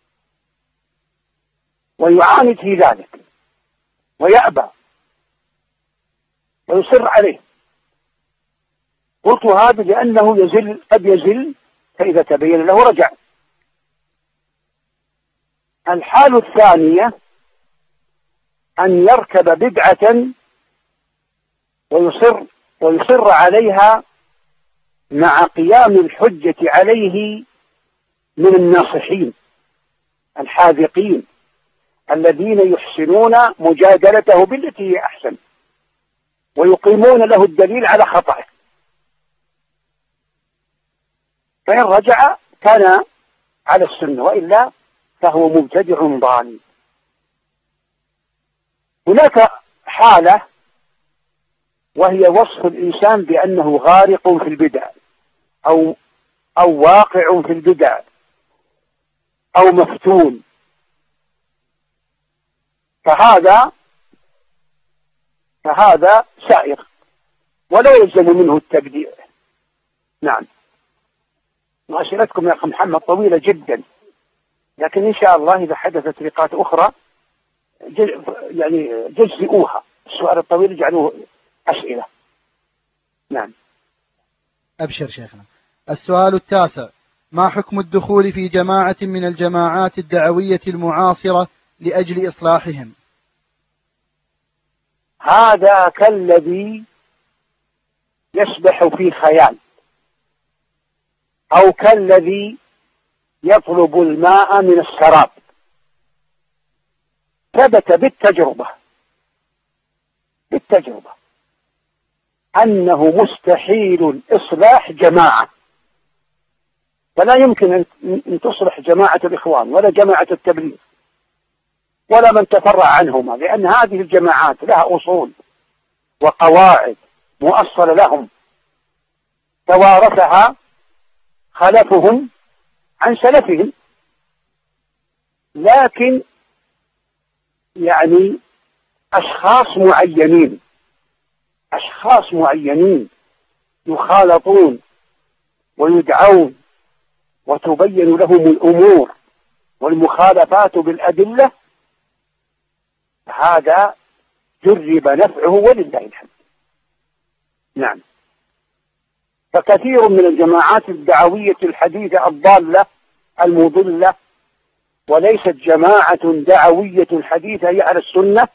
ويعاند في ذلك ويأبى ويصر عليه. قلت هذا لأنه قد يزل، فإذا تبين له رجع. الحالة الثانية أن يركب بدعة ويصر عليها مع قيام الحجة عليه من الناصحين الحاذقين الذين يحسنون مجادلته بالتي هي أحسن، ويقيمون له الدليل على خطأه. فإن رجع كان على السنة، وإلا فهو مبتدع ضال. هناك حالة وهي وصف الإنسان بأنه غارق في البدع أو واقع في البدع أو مفتون، فهذا سائغ ولا يلزم منه التبديع. نعم. أسئلتكم يا أخي محمد طويلة جدا، لكن إن شاء الله إذا حدثت لقاءات أخرى جزئوها. السؤال الطويل اجعلوه أسئلة. نعم. أبشر شيخنا. السؤال التاسع: ما حكم الدخول في جماعة من الجماعات الدعوية المعاصرة لأجل إصلاحهم؟ هذا كالذي يسبح في خيال، أو كالذي يطلب الماء من السراب. ثبت بالتجربة أنه مستحيل إصلاح جماعة، فلا يمكن أن تصلح جماعة الإخوان ولا جماعة التبليغ ولا من تفرع عنهما، لأن هذه الجماعات لها أصول وقواعد مؤصلة لهم توارثها خلفهم عن سلفهم. لكن أشخاص معينين يخالطون ويدعون وتبين لهم الأمور والمخالفات بالأدلة، هذا جرب نفعه ولله الحمد. نعم. فكثير من الجماعات الدعوية الحديثة الضالة المضلة، وليست جماعة دعوية حديثة هي على السنة.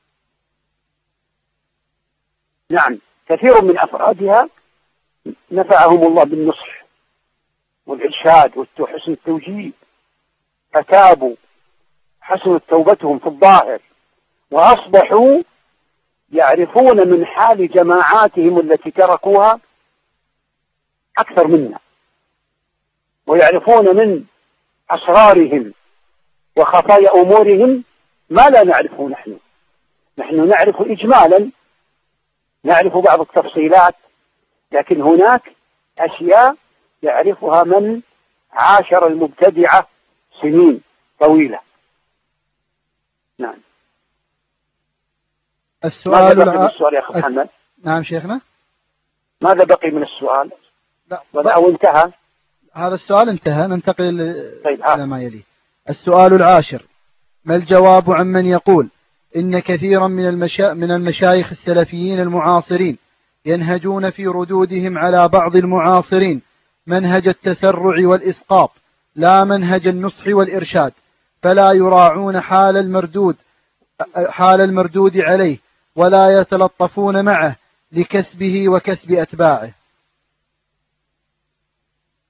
نعم. كثير من أفرادها نفعهم الله بالنصح والإرشاد وحسن التوجيه، فتابوا، حسنت توبتهم في الظاهر، وأصبحوا يعرفون من حال جماعاتهم التي تركوها أكثر منا، ويعرفون من أسرارهم وخفايا أمورهم ما لا نعرفه نحن نعرف إجمالا، نعرف بعض التفصيلات، لكن هناك أشياء يعرفها من عاشر المبتدعة سنين طويلة. نعم. السؤال ماذا بقي من السؤال يا أخي محمد؟ نعم شيخنا. ماذا بقي من السؤال؟ أو انتهى؟ هذا السؤال انتهى، ننتقل طيب. إلى ما يليه. السؤال العاشر: ما الجواب عن من يقول إن كثيرا من المشايخ السلفيين المعاصرين ينهجون في ردودهم على بعض المعاصرين منهج التسرع والإسقاط لا منهج النصح والإرشاد، فلا يراعون حال المردود عليه ولا يتلطفون معه لكسبه وكسب أتباعه؟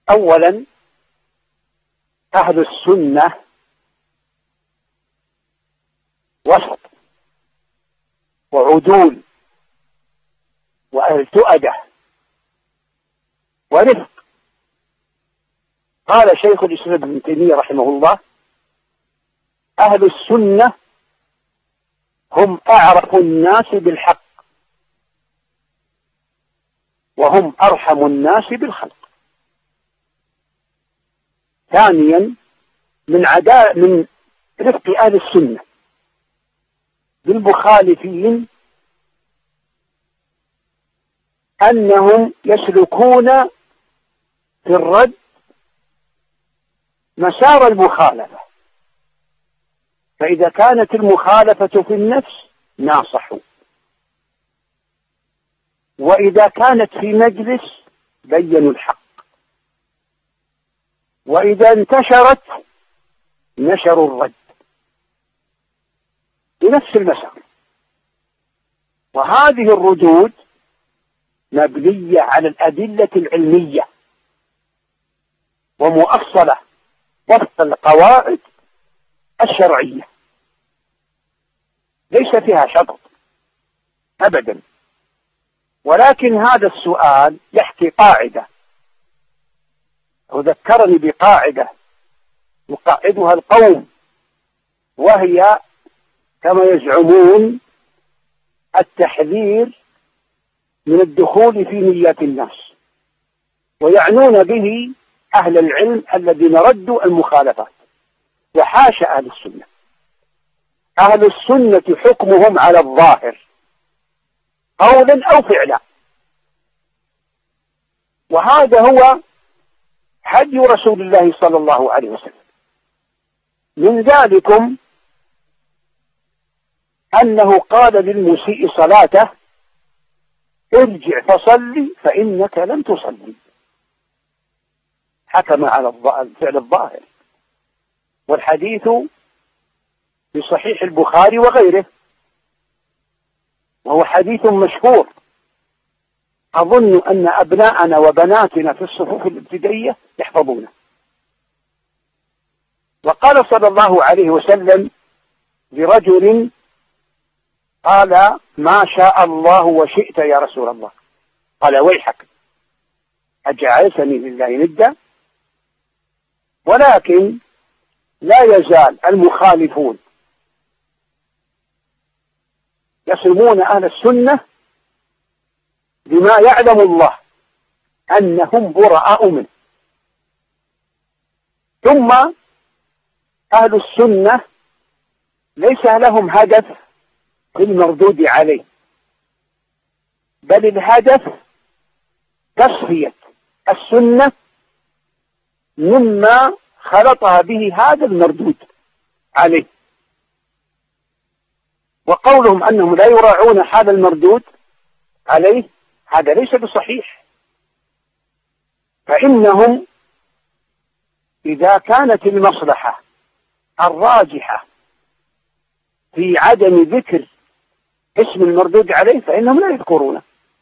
أولا أهل السنة وسط وعدول وأهل تؤدة ورفق. قال شيخ الإسلام ابن تيمية رحمه الله: أهل السنة هم أعرف الناس بالحق وهم أرحم الناس بالخلق. ثانيا من رفق أهل السنة بالمخالفين أنهم يسلكون في الرد مسار المخالفة، فإذا كانت المخالفة في النفس ناصحوا، وإذا كانت في مجلس بينوا الحق، وإذا انتشرت نشروا الرد بنفس المسار. وهذه الردود مبنية على الأدلة العلمية ومؤصلة وفق القواعد الشرعية، ليس فيها شطط أبدا. ولكن هذا السؤال يحكي قاعدة، وذكرني بقاعدة يقاعدها القوم، وهي كما يزعمون التحذير من الدخول في نيات الناس، ويعنون به أهل العلم الذين ردوا المخالفات، وحاشا أهل السنة. أهل السنة حكمهم على الظاهر قولا أو فعلا، وهذا هو هدي رسول الله صلى الله عليه وسلم. من ذلكم أنه قال للمسيء صلاته: ارجع فصلي فإنك لم تصلي. حكم على الفعل الظاهر، والحديث في صحيح البخاري وغيره، وهو حديث مشهور أظن أن أبناءنا وبناتنا في الصفوف الابتدائية يحفظونه. وقال صلى الله عليه وسلم لرجل قال: ما شاء الله وشئت يا رسول الله. قال: ويحك، أجعلتني لله ندا؟ ولكن لا يزال المخالفون يصمون أهل السنة بما يعلم الله أنهم براء منه. ثم أهل السنة ليس لهم هدف في المردود عليه، بل الهدف تصفية السنة مما خلطها به هذا المردود عليه. وقولهم أنهم لا يراعون حال المردود عليه هذا ليس بصحيح، فإنهم إذا كانت المصلحة الراجحة في عدم ذكر اسم المردود عليه فإنهم لا يذكرونه.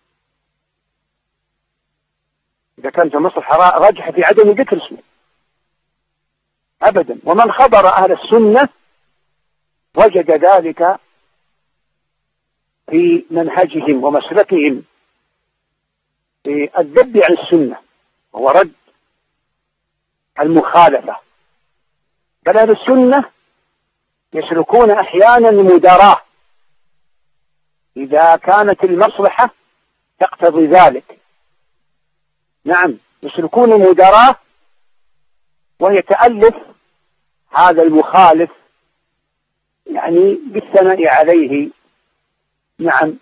إذا كانت المصلحة راجحة في عدم ذكر اسمه أبدا. ومن خبر أهل السنة وجد ذلك في منهجهم ومسلكهم في الذب عن السنة وهو رد المخالفة. بل أهل السنة يسلكون أحيانا المداراة إذا كانت المصلحة تقتضي ذلك. نعم، يسلكون المداراة وهي تألف هذا المخالف يعني بالثناء عليه. نعم،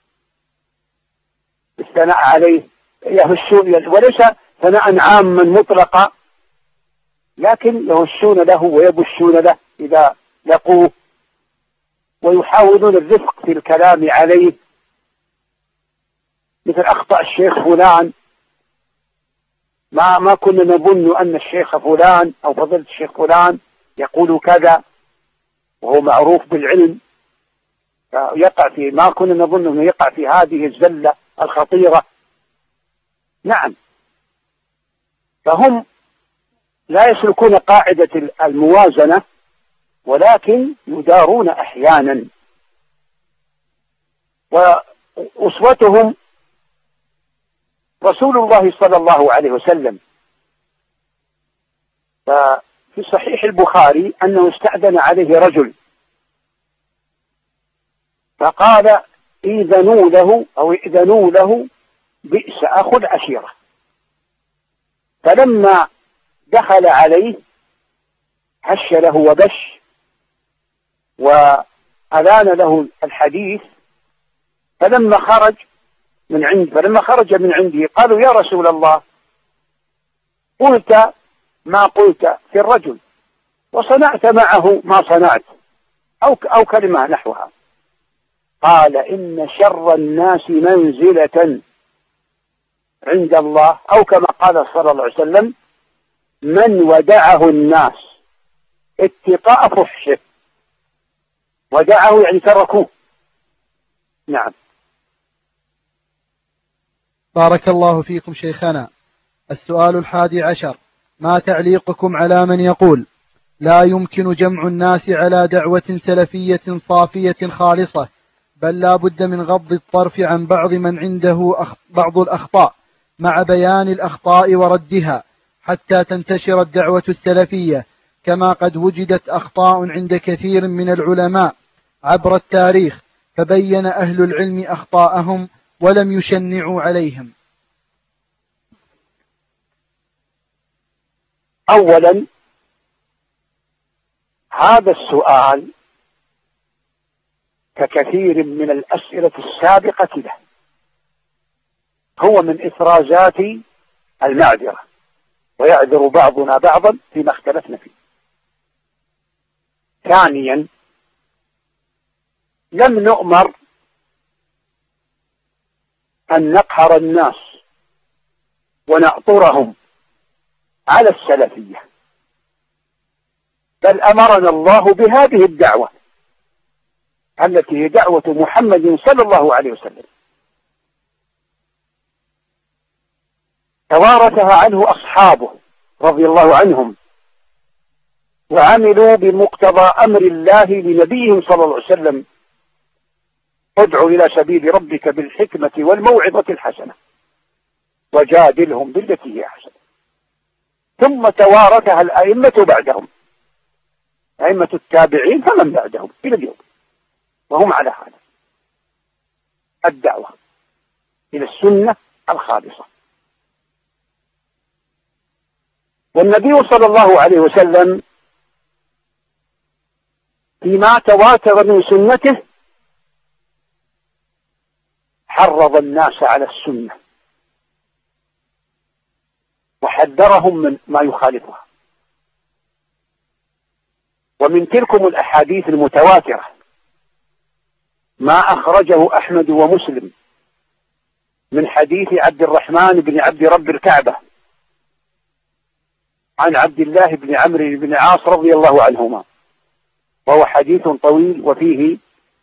بالثناء عليه يهشون، وليس ثناء عاما مطلقا، لكن يهشون له ويبشون له إذا لقوه، ويحاولون الرفق في الكلام عليه، مثل أخطأ الشيخ فلان، ما كنا نظن أن الشيخ فلان أو فضيلة الشيخ فلان يقول كذا وهو معروف بالعلم، يقع في ما كنا نظن أنه يقع في هذه الزلة الخطيرة. نعم، فهم لا يسلكون قاعدة الموازنة، ولكن يدارون أحيانا، وأسوتهم رسول الله صلى الله عليه وسلم. ففي صحيح البخاري أنه استأذن عليه رجل فقال إذنوا له بئس أخو العشيرة. فلما دخل عليه هش له وبش وألان له الحديث. فلما خرج من عنده قالوا: يا رسول الله، قلت ما قلت في الرجل وصنعت معه ما صنعت، أو كلمة نحوها. قال: إن شر الناس منزلة عند الله، أو كما قال صلى الله عليه وسلم: من ودعه الناس اتقاء فحشه. ودعه يعني تركوه. نعم. بارك الله فيكم شيخنا. السؤال 11: ما تعليقكم على من يقول لا يمكن جمع الناس على دعوة سلفية صافية خالصة، بل لا بد من غض الطرف عن بعض من عنده بعض الأخطاء مع بيان الأخطاء وردها حتى تنتشر الدعوة السلفية، كما قد وجدت أخطاء عند كثير من العلماء عبر التاريخ فبين أهل العلم أخطاءهم ولم يشنعوا عليهم؟ أولا، هذا السؤال ككثير من الأسئلة السابقة له هو من إفرازات المعذرة، ويعذر بعضنا بعضا فيما اختلفنا فيه. ثانيا، لم نؤمر أن نقهر الناس ونأطرهم على السلفية، بل أمرنا الله بهذه الدعوة التي هي دعوة محمد صلى الله عليه وسلم، توارثها عنه أصحابه رضي الله عنهم، وعملوا بمقتضى أمر الله لنبيهم صلى الله عليه وسلم: ادع إلى سبيل ربك بالحكمة والموعظة الحسنة وجادلهم بالتي هي أحسن. ثم توارثها الأئمة بعدهم، أئمة التابعين فمن بعدهم إلى اليوم، وهم على هذا الدعوة إلى السنة الخالصة. والنبي صلى الله عليه وسلم فيما تواتر من سنته حرض الناس على السنة وحذرهم من ما يخالفها. ومن تلكم الأحاديث المتواترة ما أخرجه أحمد ومسلم من حديث عبد الرحمن بن عبد رب الكعبة عن عبد الله بن عمرو بن عاص رضي الله عنهما، وهو حديث طويل، وفيه: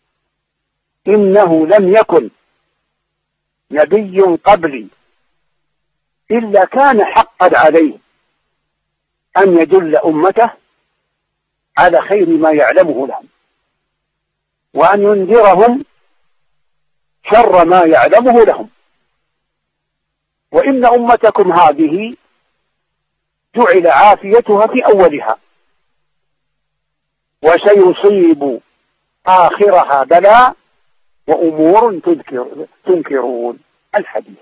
إنه لم يكن نبي قبلي إلا كان حقا عليه أن يدل أمته على خير ما يعلمه لهم، وأن ينذرهم شر ما يعلمه لهم. وإن أمتكم هذه جعل عافيتها في أولها، وسيصيب آخرها بلاء وأمور تنكرون. الحديث.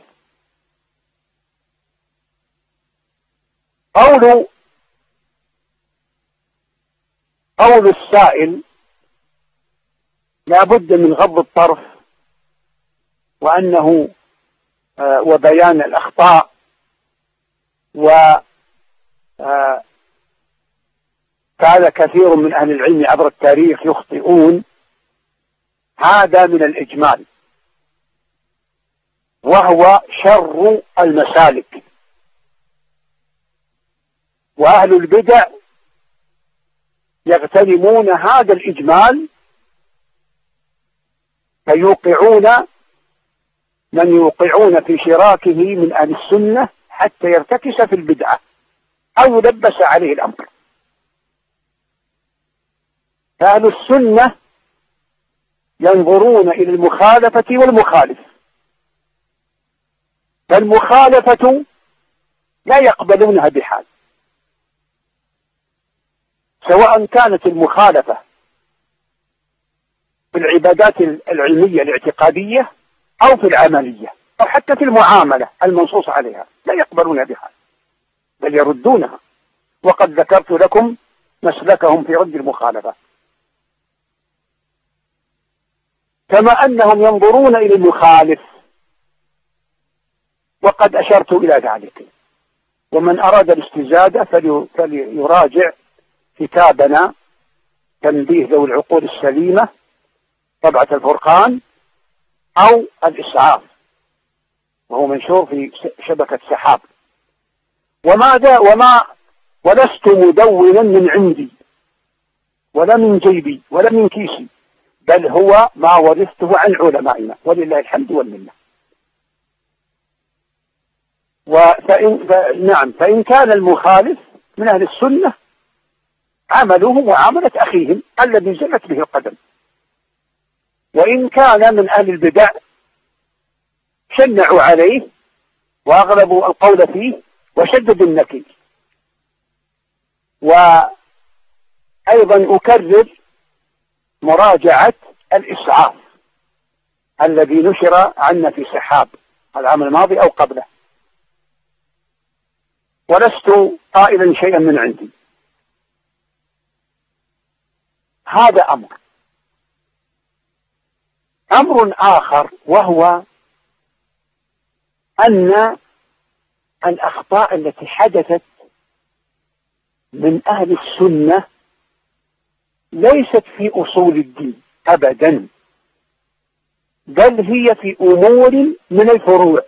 قول السائل لا بد من غض الطرف وبيان الأخطاء كان كثير من أهل العلم عبر التاريخ يخطئون. هذا من الإجمال، وهو شر المسالك، وأهل البدع يغتنمون هذا الإجمال فيوقعون من يوقعون في شراكه من أهل السنة حتى يرتكس في البدعة أو يلبس عليه الأمر. فأهل السنة ينظرون إلى المخالفة والمخالف، فالمخالفة لا يقبلونها بحال، سواء كانت المخالفة في العبادات العلمية الاعتقادية أو في العملية أو حتى في المعاملة المنصوص عليها، لا يقبلونها بحال بل يردونها. وقد ذكرت لكم مسلكهم في رد المخالفة. كما أنهم ينظرون إلى المخالف، وقد أشرت إلى ذلك. ومن أراد الاستزادة فليراجع كتابنا تنبيه ذوي العقول السليمة طبعة الفرقان أو الإسعاف، وهو منشور في شبكة سحاب. ولست مدونا من عندي ولا من جيبي ولا من كيسي، بل هو ما ورثته عن علمائنا ولله الحمد والمنة. فإن كان المخالف من أهل السنة عملوه معاملة أخيهم الذي زلت به القدم، وإن كان من أهل البدع شنعوا عليه وأغلبوا القول فيه وشددوا النكير. وأيضا أكرر مراجعة الإسعاف الذي نشر عنا في سحاب العام الماضي أو قبله، ولست قائلا شيئا من عندي. هذا أمر آخر، وهو أن الأخطاء التي حدثت من أهل السنة ليست في أصول الدين أبدا، بل هي في أمور من الفروع،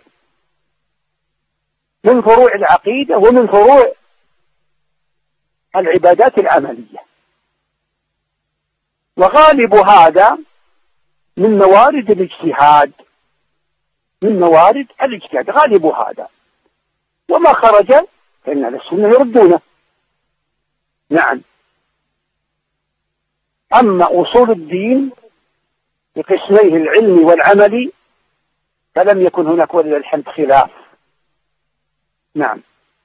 من فروع العقيدة ومن فروع العبادات العملية. وغالب هذا من موارد الاجتهاد، غالب هذا، وما خرج فإن أهل السنة يردونه. نعم. أما أصول الدين بقسميه العلمي والعملي فلم يكن هناك ولله الحمد خلاف. نعم.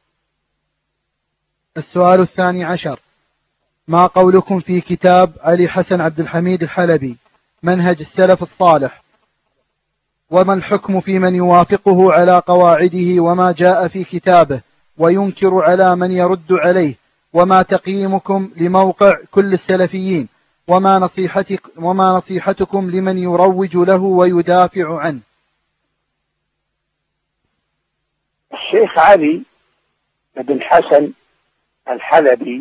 السؤال 12: ما قولكم في كتاب علي حسن عبد الحميد الحلبي منهج السلف الصالح؟ وما الحكم في من يوافقه على قواعده وما جاء في كتابه وينكر على من يرد عليه؟ وما تقييمكم لموقع كل السلفيين؟ وما نصيحتكم لمن يروج له ويدافع عنه؟ الشيخ علي بن حسن الحلبي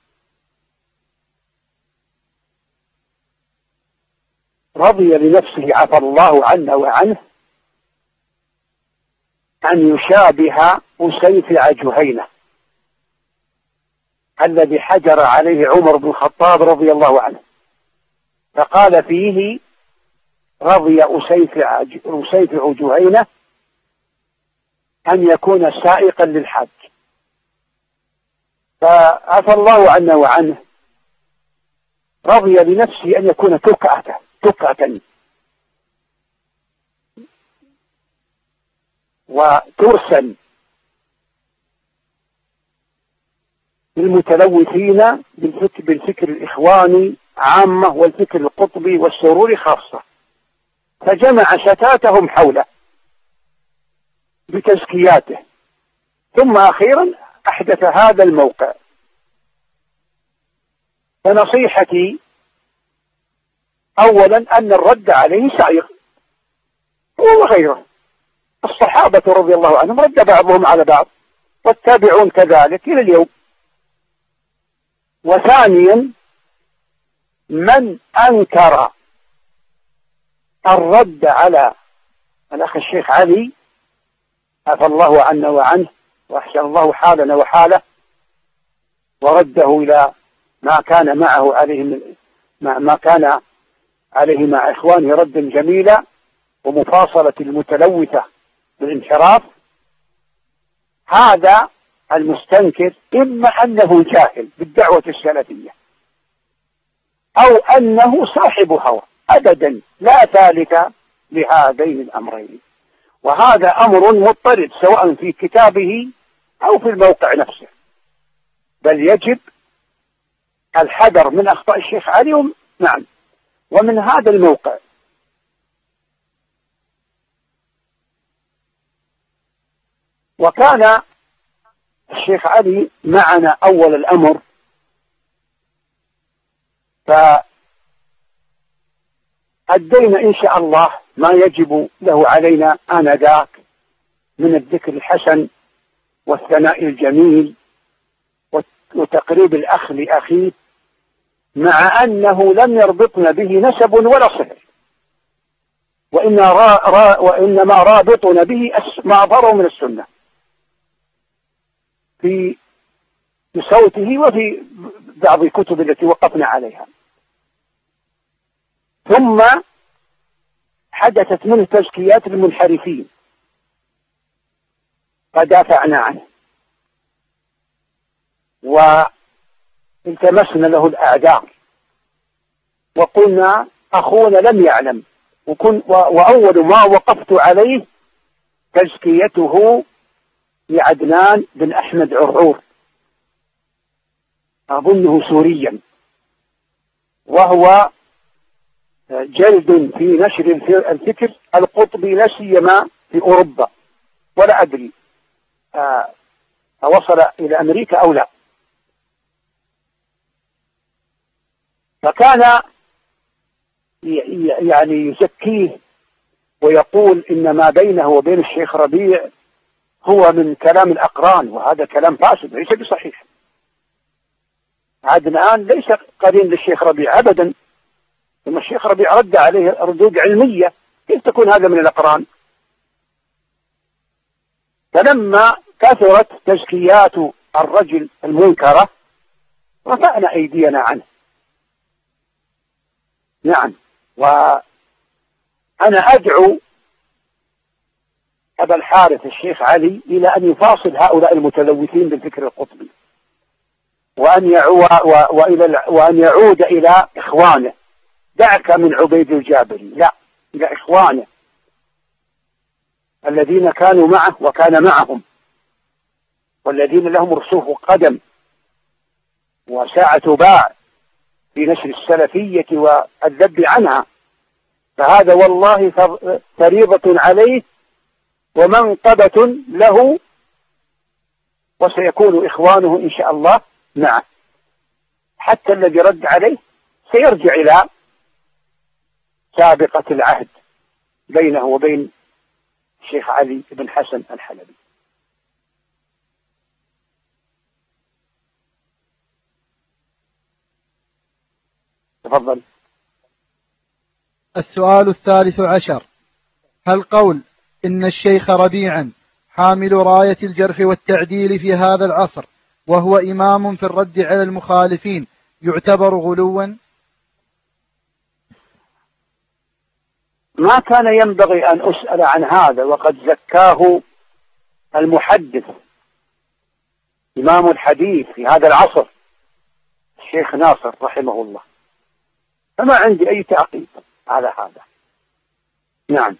رضي لنفسه عفى الله عنه وعنه أن يشابه أسيفع جهينة الذي حجر عليه عمر بن الخطاب رضي الله عنه، فقال فيه: رضي أسيفع جهينة أن يكون سائقا للحج. فعفى الله عنه وعنه رضي لنفسه أن يكون تكعة وترسا للمتلوثين بالفكر الإخواني عامة والفكر القطبي والسروري خاصة، فجمع شتاتهم حوله بتزكياته، ثم أخيرا أحدث هذا الموقع. فنصيحتي أولا أن الرد عليه سائغ، هو وغيره. الصحابة رضي الله عنهم رد بعضهم على بعض، والتابعون كذلك إلى اليوم. وثانيا من أنكر الرد على الأخ الشيخ علي عفى الله عنا وعنه وأحسن الله حالنا وحاله، ورده إلى ما كان معه عليه ما كان عليه مع إخوانه ردا جميلا ومفاصلة المتلوثة بالانحراف، هذا المستنكر إما أنه جاهل بالدعوة السلفية أو أنه صاحب هوى، أبدا لا ثالث لهذين الأمرين. وهذا أمر مضطرد سواء في كتابه أو في الموقع نفسه، بل يجب الحذر من أخطاء الشيخ علي. نعم، ومن هذا الموقع وكان الشيخ علي معنا أول الأمر، فأدينا إن شاء الله ما يجب له علينا آنذاك من الذكر الحسن والثناء الجميل وتقريب الأخ لأخيه، مع أنه لم يربطنا به نسب ولا صهر، وإنما رابطنا به ما أظهره من السنة في صوته وفي بعض الكتب التي وقفنا عليها. ثم حدثت منه تزكيات المنحرفين فدافعنا عنه والتمسنا له الأعذار وقلنا أخونا لم يعلم، وأول ما وقفت عليه تزكيته لعدنان بن أحمد عرعور، أظنه سوريا، وهو جلد في نشر الفكر القطبي لا سيما في أوروبا، ولا أدري وصل إلى أمريكا أو لا. فكان يعني يزكيه ويقول إن ما بينه وبين الشيخ ربيع هو من كلام الأقران، وهذا كلام فاسد ليس بصحيح. عدنان ليس قرين للشيخ ربيع أبدا، ثم الشيخ ربيع رد عليه ردود علمية، كيف تكون هذا من الأقران؟ فلما كثرت تزكيات الرجل المنكرة رفعنا أيدينا عنه. نعم، وأنا أدعو أبا الحارث الشيخ علي إلى أن يفاصل هؤلاء المتلوثين بالفكر القطبي، وأن يعود إلى إخوانه. دعك من عبيد الجابري، لا، إلى إخوانه الذين كانوا معه وكان معهم، والذين لهم رسوخ قدم وساعة باع في نشر السلفية والذب عنها. فهذا والله فريضة عليه ومنقبة له، وسيكون إخوانه إن شاء الله معه، حتى الذي رد عليه سيرجع إلى سابقة العهد بينه وبين الشيخ علي بن حسن الحلبي. تفضل. السؤال 13: هل قول إن الشيخ ربيعا حامل راية الجرح والتعديل في هذا العصر وهو إمام في الرد على المخالفين يعتبر غلوا؟ ما كان ينبغي أن أسأل عن هذا، وقد زكاه المحدث إمام الحديث في هذا العصر الشيخ ناصر رحمه الله، فما عندي أي تعقيب على هذا. نعم.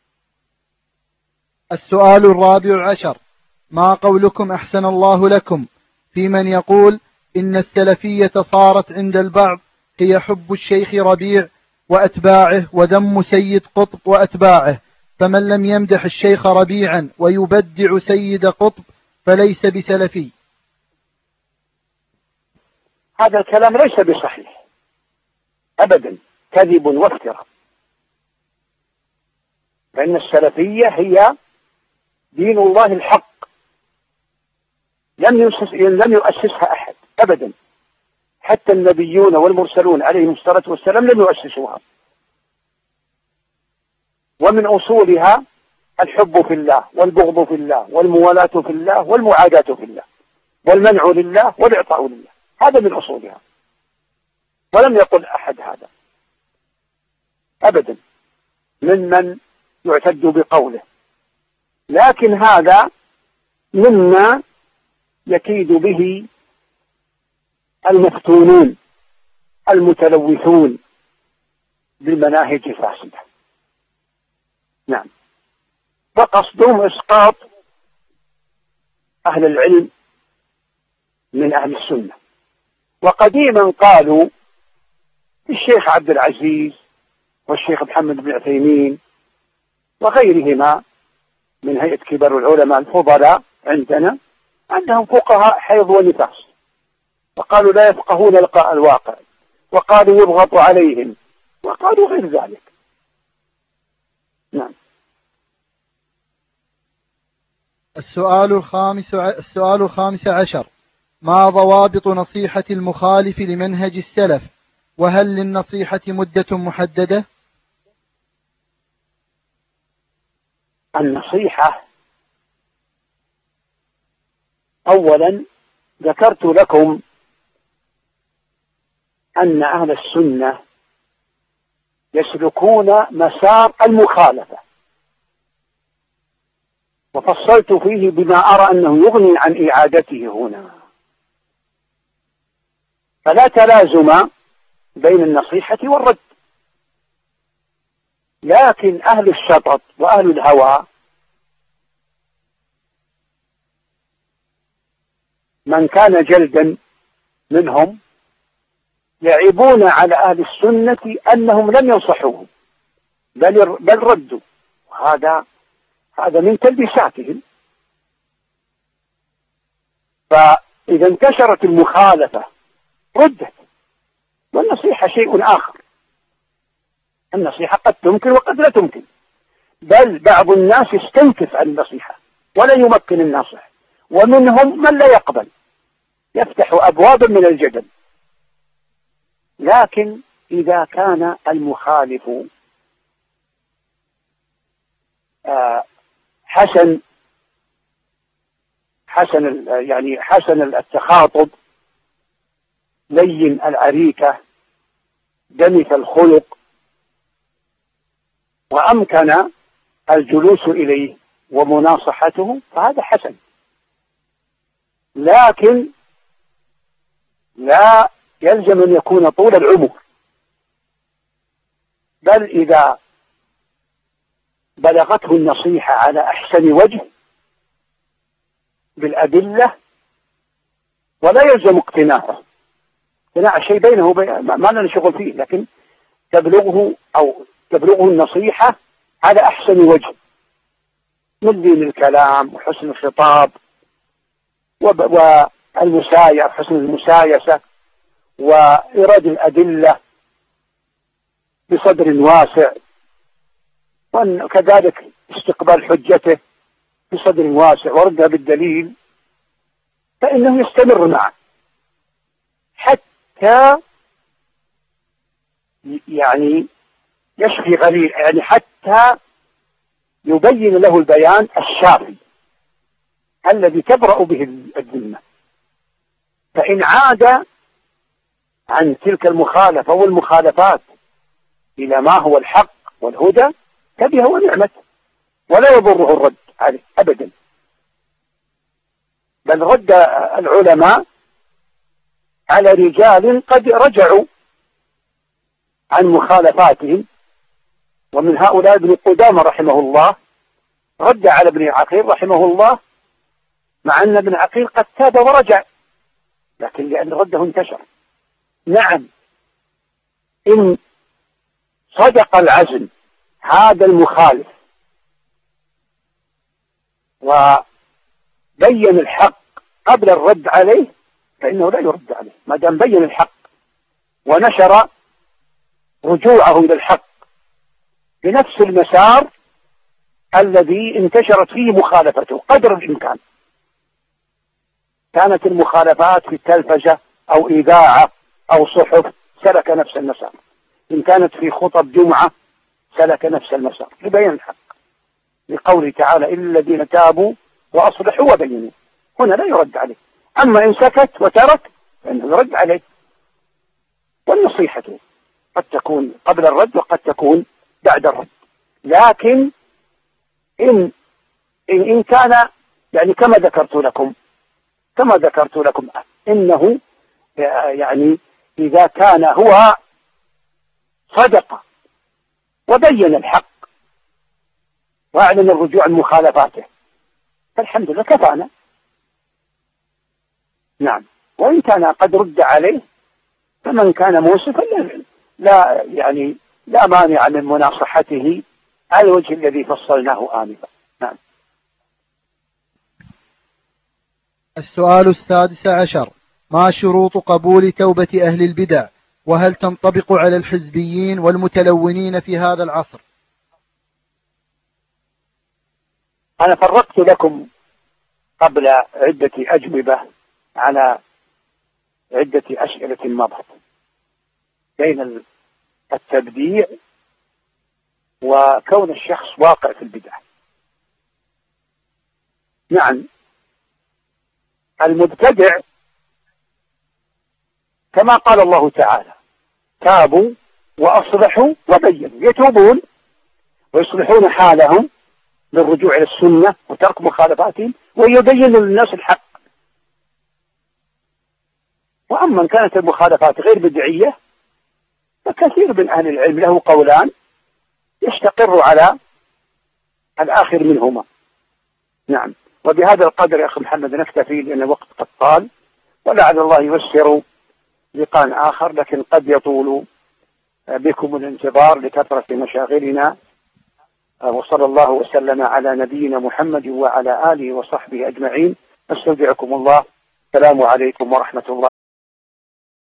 السؤال 14: ما قولكم أحسن الله لكم في من يقول إن السلفية صارت عند البعض هي حب الشيخ ربيع وأتباعه وذم سيد قطب وأتباعه، فمن لم يمدح الشيخ ربيعا ويبدع سيد قطب فليس بسلفي؟ هذا الكلام ليس بصحيح أبدا، كذب وافتراء. فإن السلفية هي دين الله الحق، لم يؤسسها أحد أبدا، حتى النبيون والمرسلون عليهم الصلاة والسلام لم يؤسسوها. ومن أصولها الحب في الله والبغض في الله والموالاة في الله والمعاداة في الله والمنع لله والإعطاء لله، هذا من أصولها، ولم يقل أحد هذا أبدا ممن يعتد بقوله. لكن هذا مما يكيد به المفتونون المتلوثون بالمناهج الفاسدة. نعم، فقصدهم إسقاط أهل العلم من أهل السنة. وقديما قالوا الشيخ عبد العزيز والشيخ محمد بن عثيمين وغيرهما من هيئة كبار العلماء الفضلاء عندنا أنهم فقهاء حيض ونفاس، وقالوا لا يفقهون الواقع، وقالوا يضغط عليهم، وقالوا غير ذلك. نعم. السؤال الخامس عشر: ما ضوابط نصيحة المخالف لمنهج السلف؟ وهل للنصيحة مدة محددة؟ النصيحة أولا ذكرت لكم أن أهل السنة يسلكون مسار المخالفة، وفصلت فيه بما أرى أنه يغني عن إعادته هنا. فلا تلازم بين النصيحة والرد، لكن أهل الشطط وأهل الهوى من كان جلدا منهم يعيبون على أهل السنة أنهم لم ينصحوهم بل ردوا، هذا من تلبيساتهم. فإذا انتشرت المخالفة ردت، والنصيحة شيء آخر. النصيحة قد تمكن وقد لا تمكن، بل بعض الناس يستنكف عن النصيحة ولا يمكن الناصح، ومنهم من لا يقبل، يفتح أبوابا من الجدل. لكن إذا كان المخالف حسن التخاطب، لين العريكة، دمث الخلق، وأمكن الجلوس إليه ومناصحته، فهذا حسن. لكن لا يلزم أن يكون طول العمر، بل إذا بلغته النصيحة على أحسن وجه بالأدلة، ولا يلزم اقتناعه، اقتناع شيء بينه وبين ما لنا شغل فيه، لكن تبلغه النصيحة على أحسن وجه من لين الكلام وحسن الخطاب حسن المسايسة، وإيراد الأدلة بصدر واسع، وكذلك استقبال حجته بصدر واسع وردها بالدليل، فإنه يستمر معه حتى يشفي غليل، حتى يبين له البيان الشافي الذي تبرأ به الذمة. فإن عاد عن تلك المخالفة والمخالفات إلى ما هو الحق والهدى فبها ونعمت، ولا يضره الرد عليه أبدا. بل رد العلماء على رجال قد رجعوا عن مخالفاتهم، ومن هؤلاء ابن قدامة رحمه الله رد على ابن عقيل رحمه الله، مع أن ابن عقيل قد تاب ورجع، لكن لأن رده انتشر. نعم، إن صدق العزم هذا المخالف وبين الحق قبل الرد عليه فإنه لا يرد عليه، ما دام بين الحق ونشر رجوعه إلى الحق بنفس المسار الذي انتشرت فيه مخالفته قدر الإمكان. كانت المخالفات في التلفزة أو إذاعة أو صحف سلك نفس المسار، إن كانت في خطب جمعة سلك نفس المسار لبيان الحق، لقوله تعالى إلا الذين تابوا وأصلحوا وبينوا، هنا لا يرد عليه. أما إن سكت وترك فإنه يرد عليه. والنصيحة قد تكون قبل الرد وقد تكون بعد الرد، لكن إن كان كما ذكرت لكم كما ذكرت لكم إنه يعني إذا كان هو صدق وبين الحق وأعلن الرجوع عن مخالفاته فالحمد لله كفانا. نعم. وإن كان قد رد عليه فمن كان موسفا لا مانع من مناصحته على الوجه الذي فصلناه آنفا. نعم. السؤال 16: ما شروط قبول توبة أهل البدع، وهل تنطبق على الحزبيين والمتلونين في هذا العصر؟ أنا فرقت لكم قبل عدة أجوبة على عدة أسئلة مضت بين التبديع وكون الشخص واقع في البدع. نعم. المبتدع كما قال الله تعالى تابوا وأصلحوا وبينوا، يتوبون ويصلحون حالهم بالرجوع إلى السنة وترك مخالفاتهم ويبينوا للناس الحق. وأما كانت المخالفات غير بدعية فكثير من أهل العلم له قولان يستقر على الآخر منهما. نعم. وبهذا القدر يا أخي محمد نكتفي لأن الوقت قد طال، ولعل الله ييسر لقاء آخر، لكن قد يطول بكم الانتظار لكثرة مشاغلنا. وصلى الله وسلم على نبينا محمد وعلى آله وصحبه أجمعين. أستودعكم الله. السلام عليكم ورحمة الله.